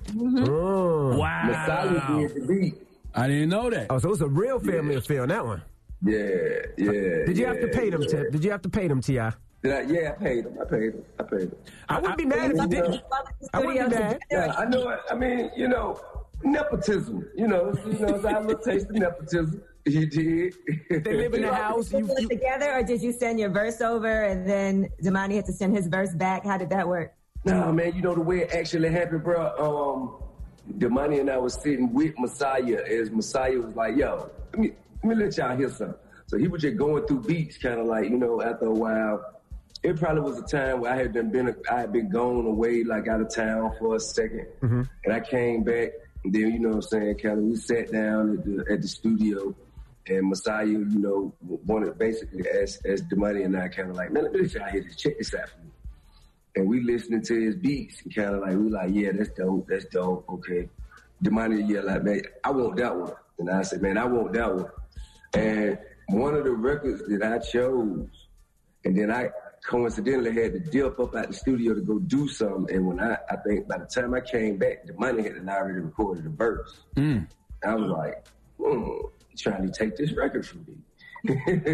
Oh. Wow. Messiah did the beat. I didn't know that. Oh, so it was a real family affair on that one. Yeah, yeah. Did you yeah, have to pay them, yeah. Tip? Did you have to pay them, T I? Did I? Yeah, I paid him. I paid him. I paid him. I wouldn't be mad if you didn't. I wouldn't be mad. Yeah, I know. I mean, you know, nepotism. You know, you know, it's our little taste of nepotism. He did. They live in the house. You, you together, or did you send your verse over and then Damani had to send his verse back? How did that work? No, man. You know the way it actually happened, bro. Um, Damani and I was sitting with Messiah as Messiah was like, "Yo, let me let me let y'all hear something." So he was just going through beats, kind of like, you know, after a while. It probably was a time where I had been I had been gone away, like out of town for a second, mm-hmm. and I came back. And then, you know what I'm saying, kind of we sat down at the at the studio, and Messiah, you know, wanted basically as as Damani and I kind of like, man, let me let y'all hear this. Check this out for me. And we listening to his beats and kind of like, we like, yeah, that's dope, that's dope, okay. Damani, yeah, like, man, I want that one. And I said, man, I want that one. And one of the records that I chose, and then I coincidentally had to dip up out the studio to go do something. And when I, I think by the time I came back, Damani had already recorded a verse. Mm. I was like, hmm, he's trying to take this record from me.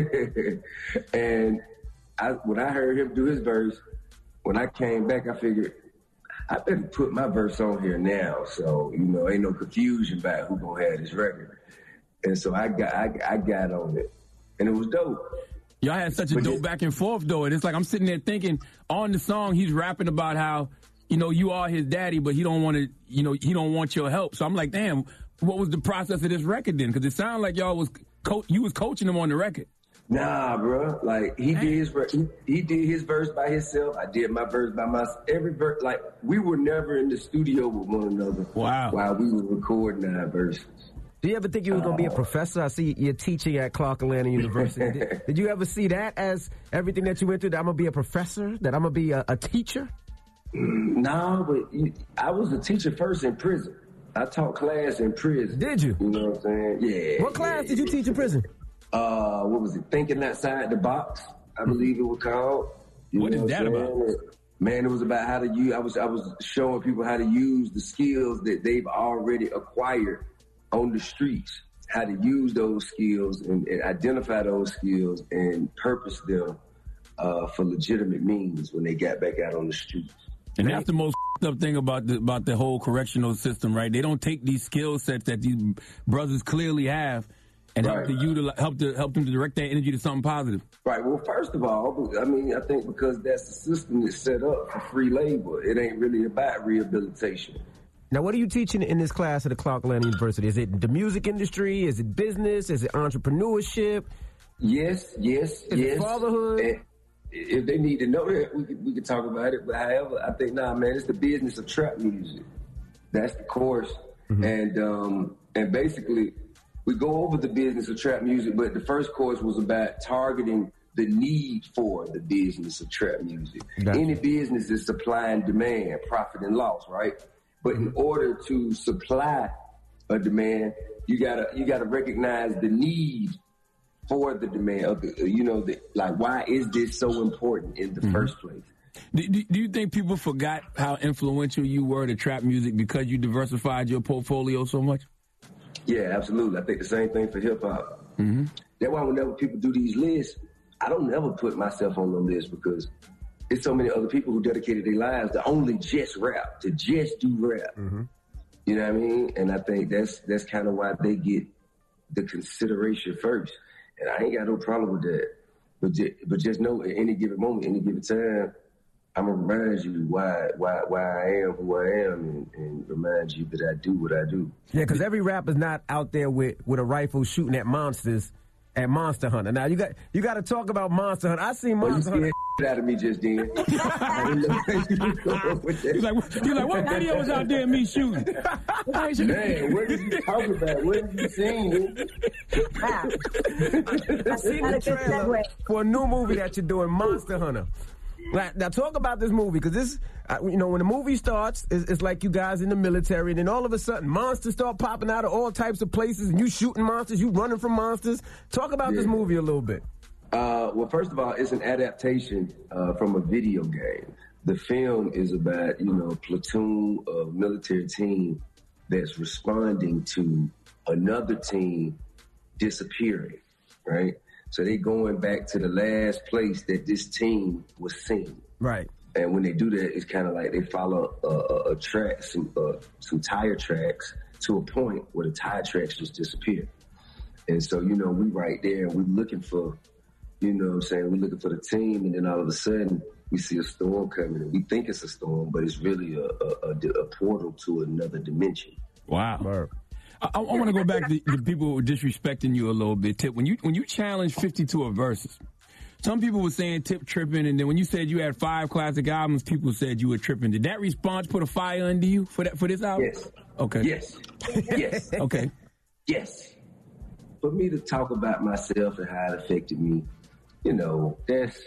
And I, when I heard him do his verse, when I came back, I figured, I better put my verse on here now. So, you know, ain't no confusion about who gonna have this record. And so I got, I, I got on it. And it was dope. Y'all had such a But dope it- back and forth, though. And it's like I'm sitting there thinking, on the song, he's rapping about how, you know, you are his daddy, but he don't want to, you know, he don't want your help. So I'm like, damn, what was the process of this record then? Because it sounded like y'all was, co- you was coaching him on the record. Nah, bro. Like he did his ver- he, he did his verse by himself. I did my verse by myself. Every verse, like we were never in the studio with one another. Wow. While we were recording our verses. Do you ever think you were going to be a professor? I see you're teaching at Clark Atlanta University. Did, did you ever see that as everything that you went through, that I'm going to be a professor, that I'm going to be a, a teacher? No, but you, I was a teacher first in prison. I taught class in prison. Did you? You know what I'm saying? Yeah. What class yeah, did you yeah. teach in prison? Uh, what was it? Thinking Outside the Box, I believe it was called. You What know is that I'm about? saying? Man, it was about how to use. I was I was showing people how to use the skills that they've already acquired on the streets. How to use those skills and, and identify those skills and purpose them uh, for legitimate means when they got back out on the streets. And that's the most up thing about the about the whole correctional system, right? They don't take these skill sets that these brothers clearly have And Right. help the you to help to help them to direct their energy to something positive. Right. Well, first of all, I mean, I think because that's the system that's set up for free labor, it ain't really about rehabilitation. Now, what are you teaching in this class at the Clark Atlanta University? Is it the music industry? Is it business? Is it entrepreneurship? Yes, yes, Is yes. it fatherhood? And if they need to know that, we could, we could talk about it. But however, I think, nah, man, it's the business of trap music. That's the course. Mm-hmm. And um, and basically, we go over the business of trap music, but the first course was about targeting the need for the business of trap music. Gotcha. Any business is supply and demand, profit and loss, right? But in order to supply a demand, you gotta you gotta recognize the need for the demand of the, you know, the, like, why is this so important in the Mm-hmm. first place? Do, do, do you think people forgot how influential you were to trap music because you diversified your portfolio so much? Yeah, absolutely. I think the same thing for hip hop. Mm-hmm. That's why whenever people do these lists, I don't never put myself on the list because there's so many other people who dedicated their lives to only just rap, to just do rap. Mm-hmm. You know what I mean? And I think that's that's kind of why they get the consideration first. And I ain't got no problem with that. But just, but just know at any given moment, any given time, I'm gonna remind you why why why I am who I am, and, and remind you that I do what I do. Yeah, because every rapper's not out there with, with a rifle shooting at monsters at Monster Hunter. Now you got you got to talk about Monster Hunter. I seen Well, you Monster Hunter. scared out of me just then. He's like, he's like, what video was out there of me shooting? Man, what did you talk about? What have you seen? I seen the trailer for a new movie that you're doing, Monster Hunter. Now, now talk about this movie, because this, uh, you know, when the movie starts, it's, it's like you guys in the military, and then all of a sudden, monsters start popping out of all types of places, and you shooting monsters, you running from monsters. Talk about Yeah. this movie a little bit. Uh, well, first of all, it's an adaptation uh, from a video game. The film is about, you know, a platoon of military team that's responding to another team disappearing, right? So they going back to the last place that this team was seen. Right. And when they do that, it's kind of like they follow a, a, a track, some uh, some tire tracks to a point where the tire tracks just disappear. And so, you know, we right there and we're looking for, you know what I'm saying, we're looking for the team, and then all of a sudden we see a storm coming, and we think it's a storm, but it's really a, a, a, a portal to another dimension. Wow. I, I want to go back to the people who were disrespecting you a little bit. Tip, when you when you challenged fifty to a versus, some people were saying Tip tripping, and then when you said you had five classic albums, people said you were tripping. Did that response put a fire under you for that for this album? Yes. Okay. Yes. Yes. Okay. Yes. For me to talk about myself and how it affected me, you know, that's,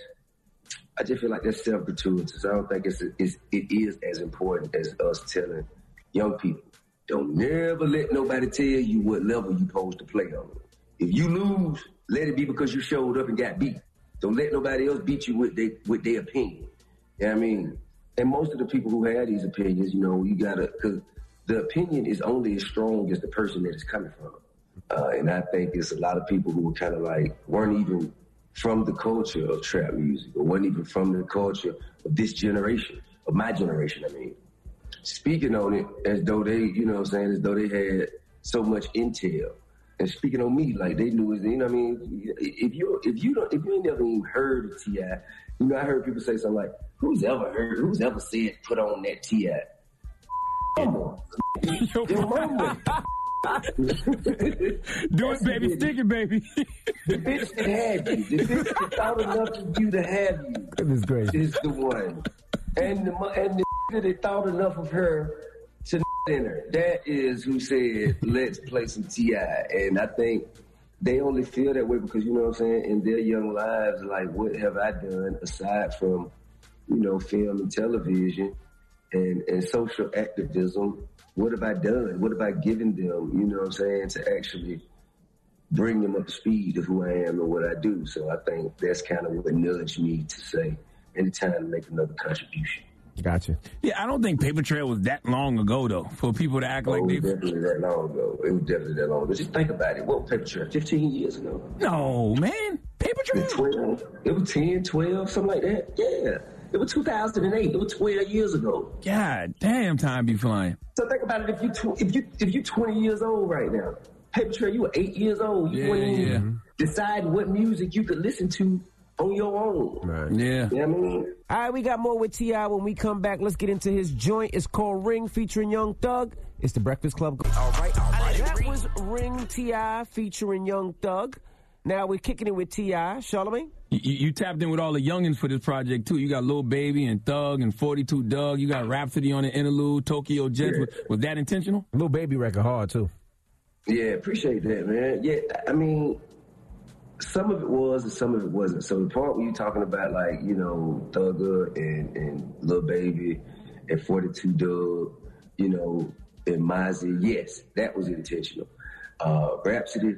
I just feel like that's self-gratuitous. I don't think it's, it's it is as important as us telling young people, don't never let nobody tell you what level you supposed to play on. If you lose, let it be because you showed up and got beat. Don't let nobody else beat you with their with their opinion. You know what I mean? And most of the people who have these opinions, you know, you gotta, because the opinion is only as strong as the person that it's coming from. Uh, and I think it's a lot of people who were kind of like, weren't even from the culture of trap music, or weren't even from the culture of this generation, of my generation, I mean. Speaking on it as though they, you know what I'm saying, as though they had so much intel. And speaking on me like they knew, you know what I mean? If you if you don't if you ain't never even heard of T I, you know, I heard people say something like, who's ever heard, who's ever said put on that T I? Mama. Your mama. Do it, baby. Stick it, baby. The bitch that had you, the bitch that thought enough of you to have you, Goodness gracious. is the one. And the and the that thought enough of her to in her. That is who said, let's play some T I. And I think they only feel that way because, you know what I'm saying, in their young lives, like, what have I done aside from, you know, film and television and, and social activism? What have I done? What have I given them, you know what I'm saying, to actually bring them up to speed of who I am and what I do? So I think that's kind of what nudged me to say, anytime to make another contribution. Gotcha. Yeah, I don't think Paper Trail was that long ago, though, for people to act Oh, like it they... was definitely that long ago. It was definitely that long ago. Just think about it. What was Paper Trail? fifteen years ago? No, man. Paper Trail? It was twelve. It was ten, twelve, something like that. Yeah. It was two thousand eight. It was twelve years ago. God damn, time be flying. So think about it. If you tw- if you if you twenty years old right now, Paper Trail, you were eight years old. You Yeah, weren't even yeah. deciding what music you could listen to on your own. Right. Yeah. You know what I mean? All right, we got more with T I when we come back. Let's get into his joint. It's called Ring, featuring Young Thug. It's the Breakfast Club. All right, all right. That was Ring T I featuring Young Thug. Now we're kicking it with T I Charlamagne. You, you, you tapped in with all the youngins for this project, too. You got Lil Baby and Thug and forty-two Doug. You got Rhapsody on the interlude, Tokyo Jets. Yeah. Was, was that intentional? Lil Baby record hard, too. Yeah, appreciate that, man. Yeah, I mean, some of it was and some of it wasn't. So the part where you're talking about, like, you know, Thugger and, and Lil Baby and forty-two Doug, you know, and Mozzie, yes, that was intentional. Uh, Rhapsody,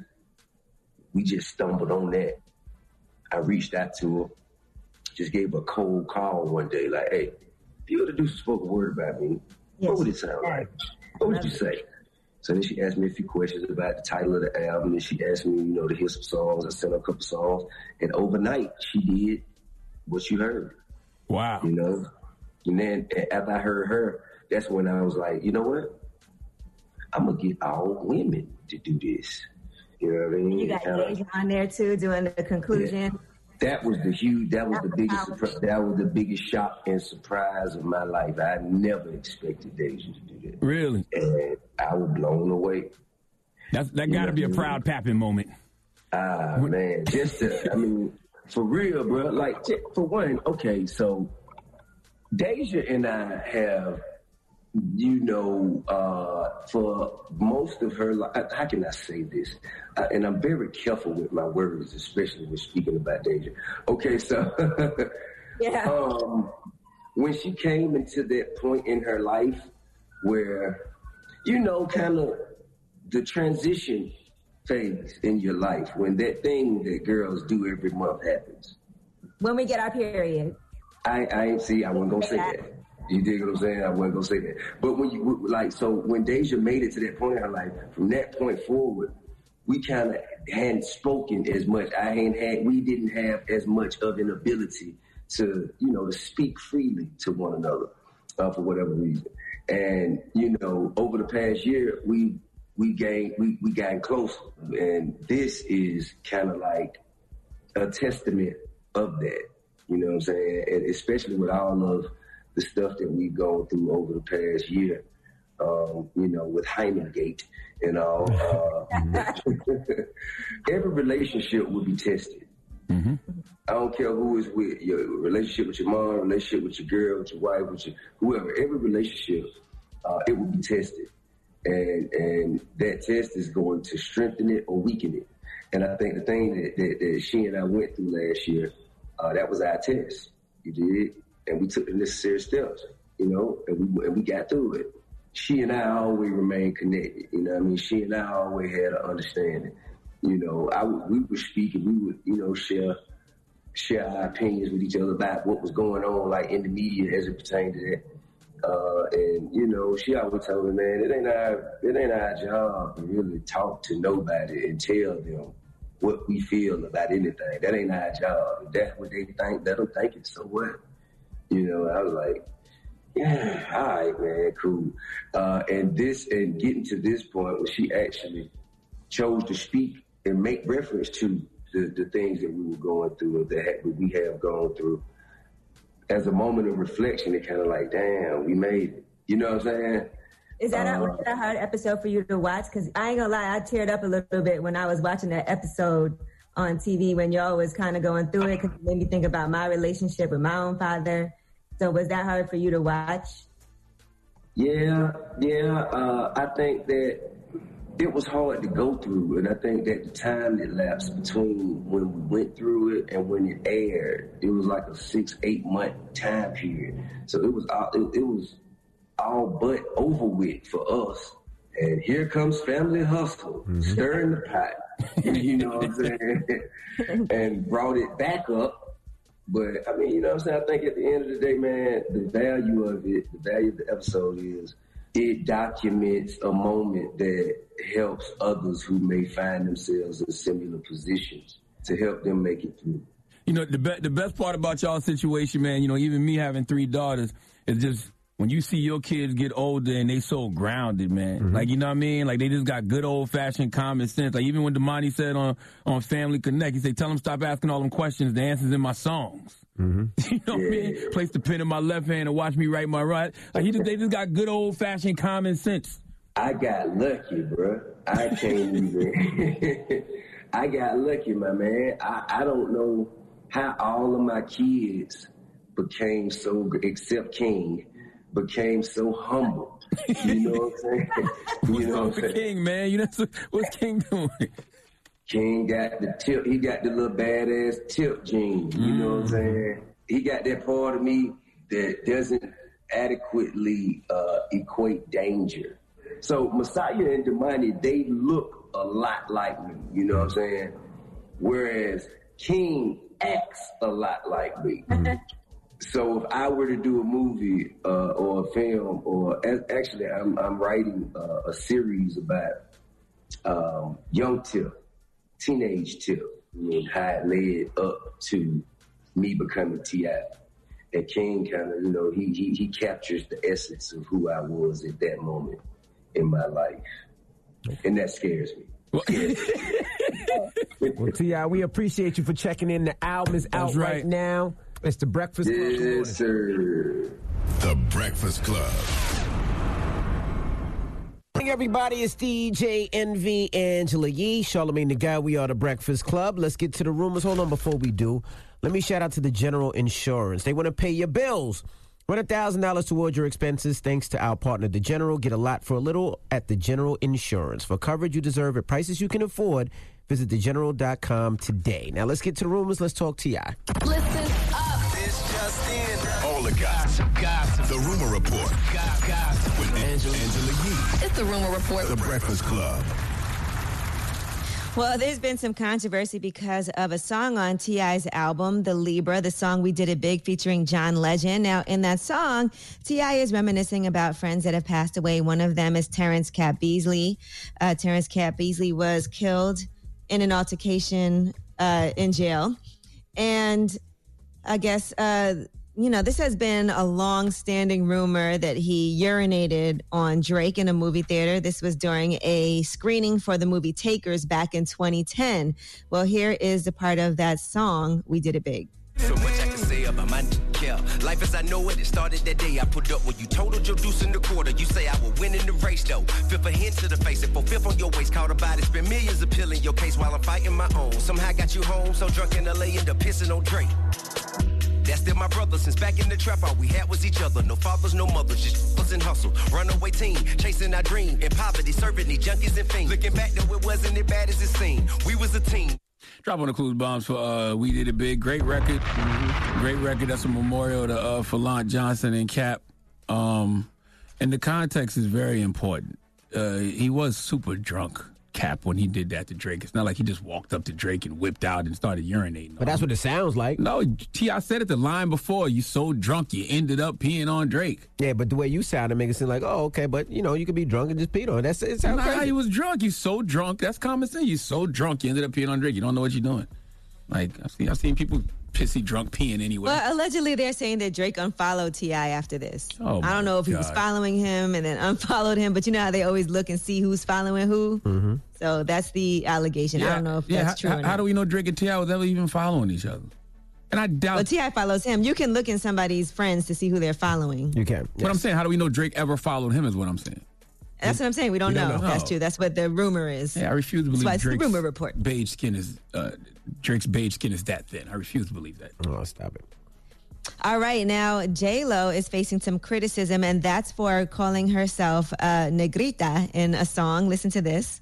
we just stumbled on that. I reached out to her, just gave her a cold call one day, like, hey, if you were to do some spoken word about me, Yes. what would it sound like? What would you say? So then she asked me a few questions about the title of the album, and she asked me, you know, to hear some songs. I sent her a couple songs, and overnight she did what you heard. Wow. You know? And then after I heard her, that's when I was like, you know what? I'm going to get all women to do this. You know what I mean? You got And, uh, Deja on there too, doing the conclusion. that was the huge, that was the biggest, surprise, that was the biggest shock and surprise of my life. I never expected Deja to do that. Really? And I was blown away. That's, that got to be a proud papping moment. Ah, man. Just to, I mean, for real, bro. Like, j- for one, okay, so Deja and I have, you know, uh, for most of her life, how can I say this? Uh, and I'm very careful with my words, especially when speaking about Deja. Okay, so yeah. um, when she came into that point in her life where, you know, kind of the transition phase in your life, when that thing that girls do every month happens. When we get our period. I, I ain't see, I wasn't gonna say that. You dig what I'm saying? I wasn't gonna say that. But when you, like, so when Deja made it to that point in her life, from that point forward, we kind of hadn't spoken as much. I hadn't had, we didn't have as much of an ability to, you know, to speak freely to one another uh, for whatever reason. And, you know, over the past year, we, we gained, we, we gotten closer. And this is kind of like a testament of that. You know what I'm saying? And especially with all of the stuff that we've gone through over the past year, um, you know, with Hymengate and all. Uh, every relationship will be tested. Mm-hmm. I don't care who is with, your relationship with your mom, relationship with your girl, with your wife, with your whoever. Every relationship, uh, it will be tested. And and that test is going to strengthen it or weaken it. And I think the thing that, that, that she and I went through last year, uh, that was our test. You did, and we took the necessary steps, you know, and we and we got through it. She and I always remained connected, you know what I mean? She and I always had an understanding. You know, I would, we would speak and we would, you know, share share our opinions with each other about what was going on, like in the media as it pertained to that. Uh, and, you know, she always told me, man, it ain't our, it ain't our job to really talk to nobody and tell them what we feel about anything. That ain't our job. If that's what they think, let them think it, so what? You know, I was like, yeah, all right, man, cool. Uh, and this, and getting to this point where she actually chose to speak and make reference to the, the things that we were going through or that we have gone through. As a moment of reflection, it kind of like, damn, we made it. You know what I'm saying? Is that, uh, a, was that a hard episode for you to watch? Because I ain't gonna lie, I teared up a little bit when I was watching that episode on T V when y'all was kind of going through it, because it made me think about my relationship with my own father. So was that hard for you to watch? Yeah, yeah. Uh, I think that it was hard to go through, and I think that the time that lapsed between when we went through it and when it aired, it was like a six, eight month time period. So it was all, it, it was all but over with for us. And here comes Family Hustle, mm-hmm. stirring the pot. You know what I'm saying? And brought it back up. But, I mean, you know what I'm saying? I think at the end of the day, man, the value of it, the value of the episode is it documents a moment that helps others who may find themselves in similar positions to help them make it through. You know, the, be- the best part about y'all's situation, man, you know, even me having three daughters, is just when you see your kids get older and they so grounded, man. Mm-hmm. Like, you know what I mean? Like, they just got good old-fashioned common sense. Like, even when Damani said on, on Family Connect, he said, tell them stop asking all them questions. The answer's in my songs. Mm-hmm. You know what I mean? Place the pen in my left hand and watch me write my right. Like, he just, they just got good old-fashioned common sense. I got lucky, bro. I can't even. I got lucky, my man. I, I don't know how all of my kids became so, except King, became so humble. You know what I'm saying? You know what I'm saying? King, man. You know what's King doing? King got the tip. He got the little badass tip gene. You mm. know what I'm saying? He got that part of me that doesn't adequately uh, equate danger. So Messiah and Damani, they look a lot like me. You know what I'm saying? Whereas King acts a lot like me. Mm. So if I were to do a movie uh, or a film, or actually I'm, I'm writing uh, a series about um, young Tip, teenage Tip, and how it led up to me becoming T I. And King kind of, you know, he, he he captures the essence of who I was at that moment in my life. And that scares me. Well, T I, we appreciate you for checking in. The album is out right. right now. It's The Breakfast Club. Yes, sir. The Breakfast Club. Hey, everybody, it's D J Envy, Angela Yee, Charlamagne the Guy. We are The Breakfast Club. Let's get to the rumors. Hold on, before we do, let me shout out to the General Insurance. They want to pay your bills. Run one thousand dollars towards your expenses thanks to our partner, The General. Get a lot for a little at The General Insurance. For coverage you deserve at prices you can afford, visit the general dot com today. Now, let's get to the rumors. Let's talk T I. Listen up. This just in. All the gossip. Gossip. The Rumor Report. Gossip. Gossip. With Angela, Angela Yee. It's The Rumor Report. The Breakfast Club. Well, there's been some controversy because of a song on T I's album, The Libra, the song We Did It Big featuring John Legend. Now, in that song, T I is reminiscing about friends that have passed away. One of them is Terrence Cat Beasley. Uh, Terrence Cat Beasley was killed in an altercation uh, in jail. And I guess, uh, you know, this has been a long-standing rumor that he urinated on Drake in a movie theater. This was during a screening for the movie Takers back in twenty ten. Well, here is the part of that song, We Did It Big. So much I can say about my yeah. Life as I know it, it started that day I put up when you totaled your deuce in the quarter. You say I will win in the race though. Fifth a hint to the face and for fifth on your waist. Caught a body, spend millions appealing your case while I'm fighting my own. Somehow got you home, so drunk in L A, end up pissing on Drake. That's still my brother, since back in the trap, all we had was each other. No fathers, no mothers, just us and hustle. Runaway team, chasing our dream. In poverty, serving these junkies and fiends. Looking back, though, it wasn't as bad as it seemed. We was a team. Drop on the clues bombs for uh, We Did It Big. Great record. Mm-hmm. Great record. That's a memorial to uh, Fallant Johnson and Cap. Um, and the context is very important. Uh, he was super drunk, Cap, when he did that to Drake. It's not like he just walked up to Drake and whipped out and started urinating. But that's what it sounds like. No, T I said it the line before. You so drunk, you ended up peeing on Drake. Yeah, but the way you sounded make it seem like, oh, okay, but, you know, you could be drunk and just pee on. That's it. Sounds not crazy. How he was drunk. You so drunk. That's common sense. You so drunk, you ended up peeing on Drake. You don't know what you're doing. Like, I've seen, I've seen people pissy drunk peeing anyway. Well, allegedly they're saying that Drake unfollowed T I after this. Oh, I don't know if he God. was following him and then unfollowed him, but you know how they always look and see who's following who? Mm-hmm. So that's the allegation. Yeah, I don't know if yeah, that's true how, or not. How do we know Drake and T I was ever even following each other? And I doubt... Well, T I follows him. You can look in somebody's friends to see who they're following. You can. Yes. What I'm saying, how do we know Drake ever followed him is what I'm saying. That's what I'm saying. We don't, We don't know. know. That's true. That's what the rumor is. Yeah, I refuse to believe That's why it's Drake's the rumor report. beige skin is... Uh, Drake's beige skin is that thin. I refuse to believe that. Oh, stop it. All right, now J-Lo is facing some criticism, and that's for calling herself uh, negrita in a song. Listen to this.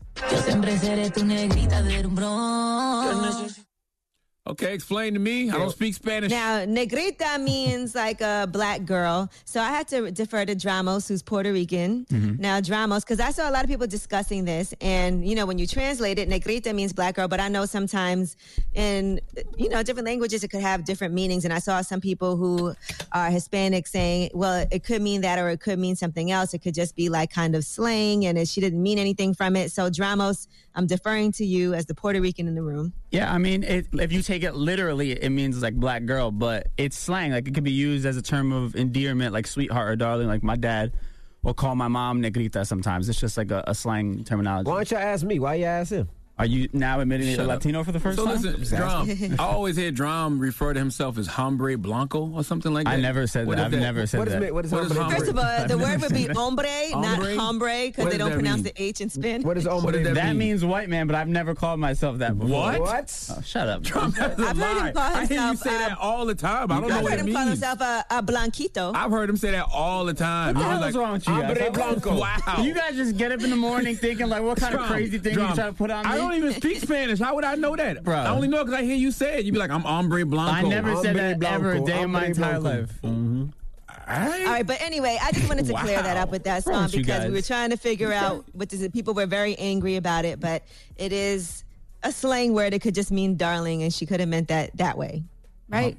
Okay, explain to me. I don't speak Spanish. Now, negrita means like a black girl. So I had to defer to Dramos, who's Puerto Rican. Mm-hmm. Now, Dramos, because I saw a lot of people discussing this. And, you know, when you translate it, negrita means black girl. But I know sometimes in, you know, different languages, it could have different meanings. And I saw some people who are Hispanic saying, well, it could mean that or it could mean something else. It could just be like kind of slang and it, she didn't mean anything from it. So, Dramos, I'm deferring to you as the Puerto Rican in the room. Yeah, I mean, it, if you take take it literally, it means like black girl, but it's slang. Like it could be used as a term of endearment, like sweetheart or darling. Like my dad will call my mom negrita sometimes. It's just like a, a slang terminology. Why don't you ask me? Why you ask him? Are you now admitting you're Shut up. Latino for the first so time? listen, Drum, I always hear Drum refer to himself as hombre blanco or something like that. I never said What that. is I've that? never said What is that. it- what is What is hombre? First of all, the word would be hombre, not Hombre? hombre, because What they does don't that pronounce mean? the H in spin. What is What hombre? did that That mean? means white man, but I've never called myself that before. What? What? Oh, shut up. Drum, that's a I've heard him lie. call I hear you himself, say that um, all the time. I don't know I've what heard it him call means. himself a, a blanquito. I've heard him say that all the time. What the He hell was is like, wrong with you guys? hombre blanco. Wow. You guys just get up in the morning thinking like, what kind Drum, of crazy thing Drum. you try to put on me? I don't even speak Spanish. How would I know that? Bro. I only know because I hear you say it. You be like, I'm hombre blanco. I never said Hombre that ever a blanco, day in my hombre entire blanco. life. All right. All right, but anyway, I just wanted to clear that Wow. up with that What's wrong song with you because we guys? were trying to figure out what does it. People were very angry about it, but it is a slang word. It could just mean darling, and she could have meant that that way, right?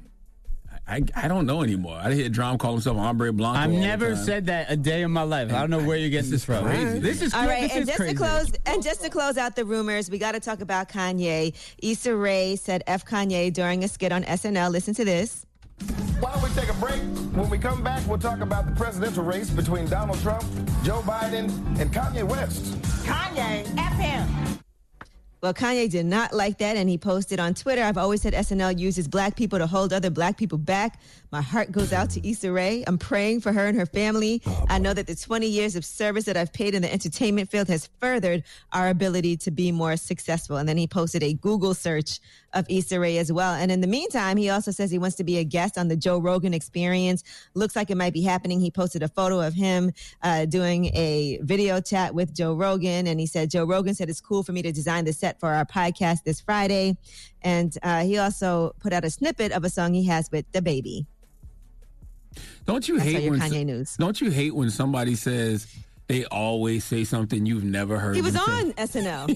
I, I don't know anymore. I hear Drum call himself hombre blanco. I've all the never time. said that a day in my life. I don't know where you're getting this from. crazy. This is All right, this and is just crazy. to close and just to close out the rumors, we got to talk about Kanye. Issa Rae said F Kanye during a skit on S N L. Listen to this. Why don't we take a break? When we come back, we'll talk about the presidential race between Donald Trump, Joe Biden, and Kanye West. Kanye, F him. Well, Kanye did not like that, and he posted on Twitter, I've always said S N L uses black people to hold other black people back. My heart goes out to Issa Rae. I'm praying for her and her family. I know that the twenty years of service that I've paid in the entertainment field has furthered our ability to be more successful. And then he posted a Google search of Issa Rae as well. And in the meantime, he also says he wants to be a guest on the Joe Rogan Experience. Looks like it might be happening. He posted a photo of him uh, doing a video chat with Joe Rogan. And he said, Joe Rogan said it's cool for me to design the set for our podcast this Friday. And uh, he also put out a snippet of a song he has with DaBaby. Don't you That's hate all your when Kanye so- news. Don't you hate when somebody says they always say something you've never heard? He was them say? on S N L.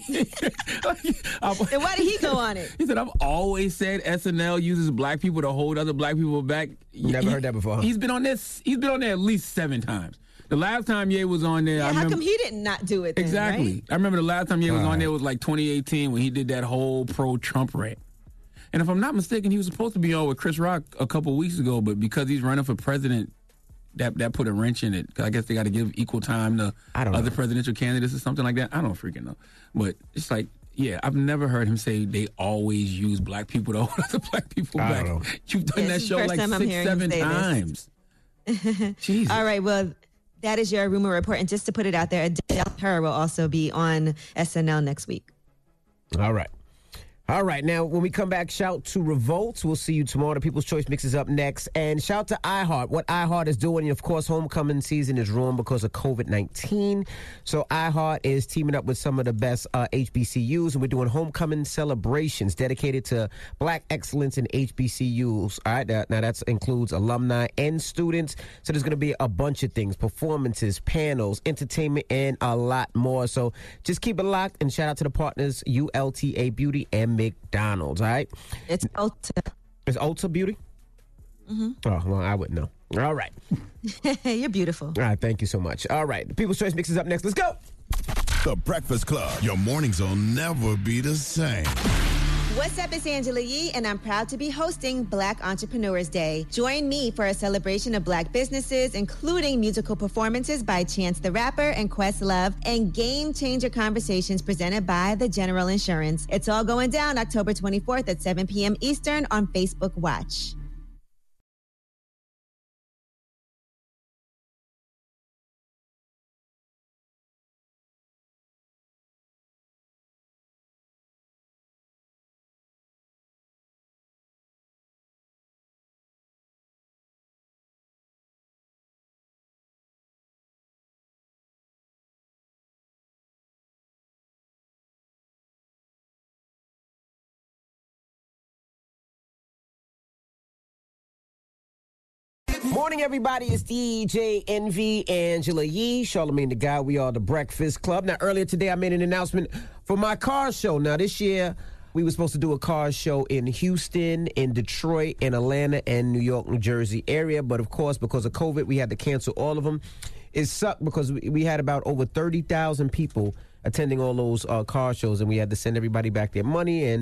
And why did he go on it? He said, I've always said S N L uses black people to hold other black people back. Never He- heard that before, huh? He's been on this. He's been on there at least seven times. The last time Ye was on there, Yeah, I how remember. come he did not do it then, Exactly. right? I remember the last time Ye was All on right. there was like twenty eighteen when he did that whole pro-Trump rant. And if I'm not mistaken, he was supposed to be on with Chris Rock a couple weeks ago, but because he's running for president, that that put a wrench in it. 'Cause I guess they got to give equal time to I don't other know. presidential candidates or something like that. I don't freaking know. But it's like, yeah, I've never heard him say they always use black people to hold other black people I back. don't know. You've done Yeah, that this is the show first like time I'm six, hearing him seven say this. times. Jesus. All right, well, that is your rumor report. And just to put it out there, Adele Her will also be on S N L next week. All right. All right. Now, when we come back, shout to Revolt. We'll see you tomorrow. The People's Choice Mix is up next. And shout to iHeart. What iHeart is doing, and of course, homecoming season is ruined because of COVID nineteen. So iHeart is teaming up with some of the best uh, H B C Us, and we're doing homecoming celebrations dedicated to black excellence in H B C Us. All right. Now, now that includes alumni and students. So there's going to be a bunch of things, performances, panels, entertainment, and a lot more. So just keep it locked, and shout out to the partners, U L T A Beauty and McDonald's, all right? It's Ulta. It's Ulta Beauty? Mm-hmm. Oh, well, I wouldn't know. All right. You're beautiful. All right, thank you so much. All right, the People's Choice Mix is up next. Let's go. The Breakfast Club. Your mornings will never be the same. What's up, it's Angela Yee, and I'm proud to be hosting Black Entrepreneurs Day. Join me for a celebration of black businesses, including musical performances by Chance the Rapper and Questlove, and game changer conversations presented by The General Insurance. It's all going down October twenty-fourth at seven p.m. Eastern on Facebook Watch. Morning, everybody. It's D J Envy, Angela Yee, Charlamagne the Guy. We are the Breakfast Club. Now, earlier today, I made an announcement for my car show. Now, this year, we were supposed to do a car show in Houston, in Detroit, in Atlanta, and New York, New Jersey area. But, of course, because of COVID, we had to cancel all of them. It sucked because we we had about over thirty thousand people attending all those uh, car shows, and we had to send everybody back their money and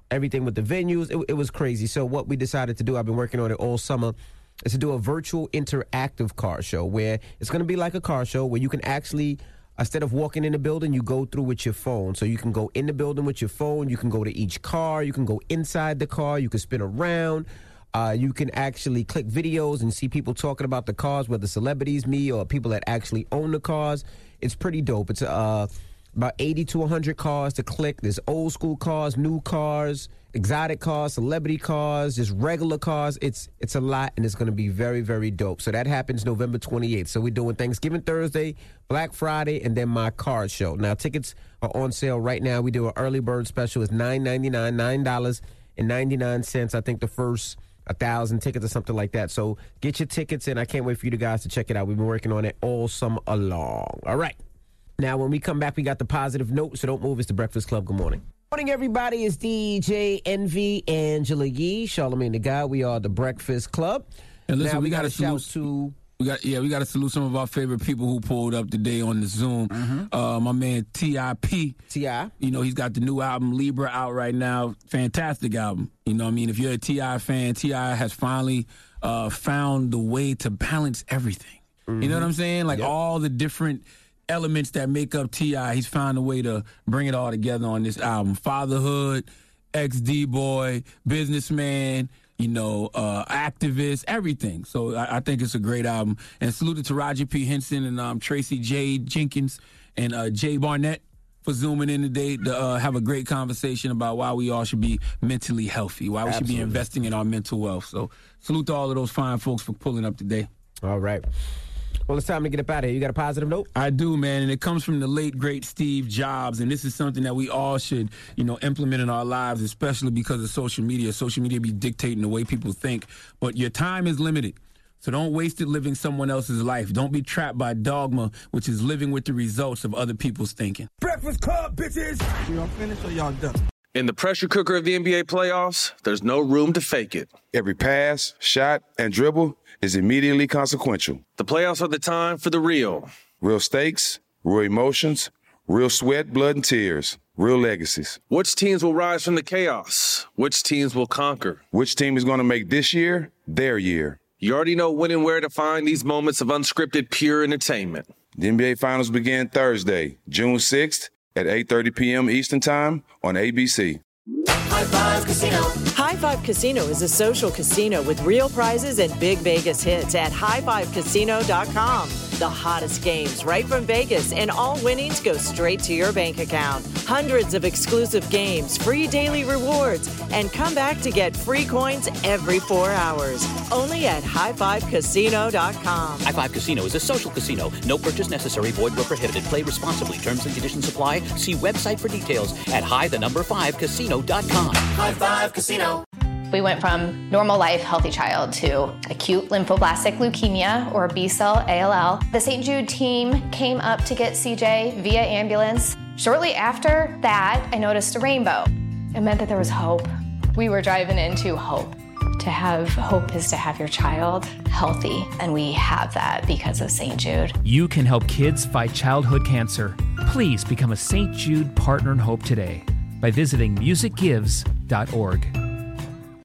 everything with the venues. It, it was crazy. So what we decided to do, I've been working on it all summer, is to do a virtual interactive car show where it's going to be like a car show where you can actually, instead of walking in the building, you go through with your phone. So you can go in the building with your phone. You can go to each car. You can go inside the car. You can spin around. Uh, you can actually click videos and see people talking about the cars, whether celebrities, me, or people that actually own the cars. It's pretty dope. It's uh, about eighty to one hundred cars to click. There's old school cars, new cars, exotic cars, celebrity cars, just regular cars. It's it's a lot, and it's going to be very, very dope. So that happens November twenty-eighth. So we're doing Thanksgiving Thursday, Black Friday, and then my car show. Now, tickets are on sale right now. We do an early bird special. It's nine ninety-nine, nine dollars and ninety-nine cents. I think the first a thousand tickets or something like that. So get your tickets in. I can't wait for you guys to check it out. We've been working on it all summer long. All right. Now, when we come back, we got the positive note, so don't move. It's the Breakfast Club. Good morning. Morning, everybody. It's D J Envy, Angela Yee, Charlamagne the Guy. We are the Breakfast Club. And listen, now, we, we got to shout salute to. We got yeah, we got to salute some of our favorite people who pulled up today on the Zoom. Mm-hmm. Uh, my man T I P T I You know, he's got the new album Libra out right now. Fantastic album. You know what I mean? If you're a T I fan, T I has finally uh, found the way to balance everything. Mm-hmm. You know what I'm saying? Like Yep. all the different elements that make up T I, he's found a way to bring it all together on this album. Fatherhood, ex-D-boy, businessman, you know, uh, activist, everything. So I, I think it's a great album. And salute to Roger P. Henson and um, Tracy J. Jenkins and uh, Jay Barnett for zooming in today to uh, have a great conversation about why we all should be mentally healthy, why we Absolutely. should be investing in our mental wealth. So salute to all of those fine folks for pulling up today. All right. Well, it's time to get up out of here. You got a positive note? I do, man, and it comes from the late, great Steve Jobs, and this is something that we all should, you know, implement in our lives, especially because of social media. Social media be dictating the way people think, but your time is limited, so don't waste it living someone else's life. Don't be trapped by dogma, which is living with the results of other people's thinking. Breakfast Club, bitches! Y'all finished or y'all done? In the pressure cooker of the N B A playoffs, there's no room to fake it. Every pass, shot, and dribble is immediately consequential. The playoffs are the time for the real. Real stakes, real emotions, real sweat, blood, and tears, real legacies. Which teams will rise from the chaos? Which teams will conquer? Which team is going to make this year their year? You already know when and where to find these moments of unscripted, pure entertainment. The N B A Finals begin Thursday, June sixth at eight thirty p.m. Eastern Time on A B C. High Five Casino. High Five Casino is a social casino with real prizes and big Vegas hits at high five casino dot com. The hottest games right from Vegas, and all winnings go straight to your bank account. Hundreds of exclusive games, free daily rewards, and come back to get free coins every four hours. Only at high five casino dot com. High Five Casino is a social casino. No purchase necessary. Void where prohibited. Play responsibly. Terms and conditions apply. See website for details at high the number five casino dot com. High Five Casino. We went from normal life, healthy child to acute lymphoblastic leukemia, or B-cell A L L. The Saint Jude team came up to get C J via ambulance. Shortly after that, I noticed a rainbow. It meant that there was hope. We were driving into hope. To have hope is to have your child healthy, and we have that because of Saint Jude. You can help kids fight childhood cancer. Please become a Saint Jude Partner in Hope today by visiting music gives dot org.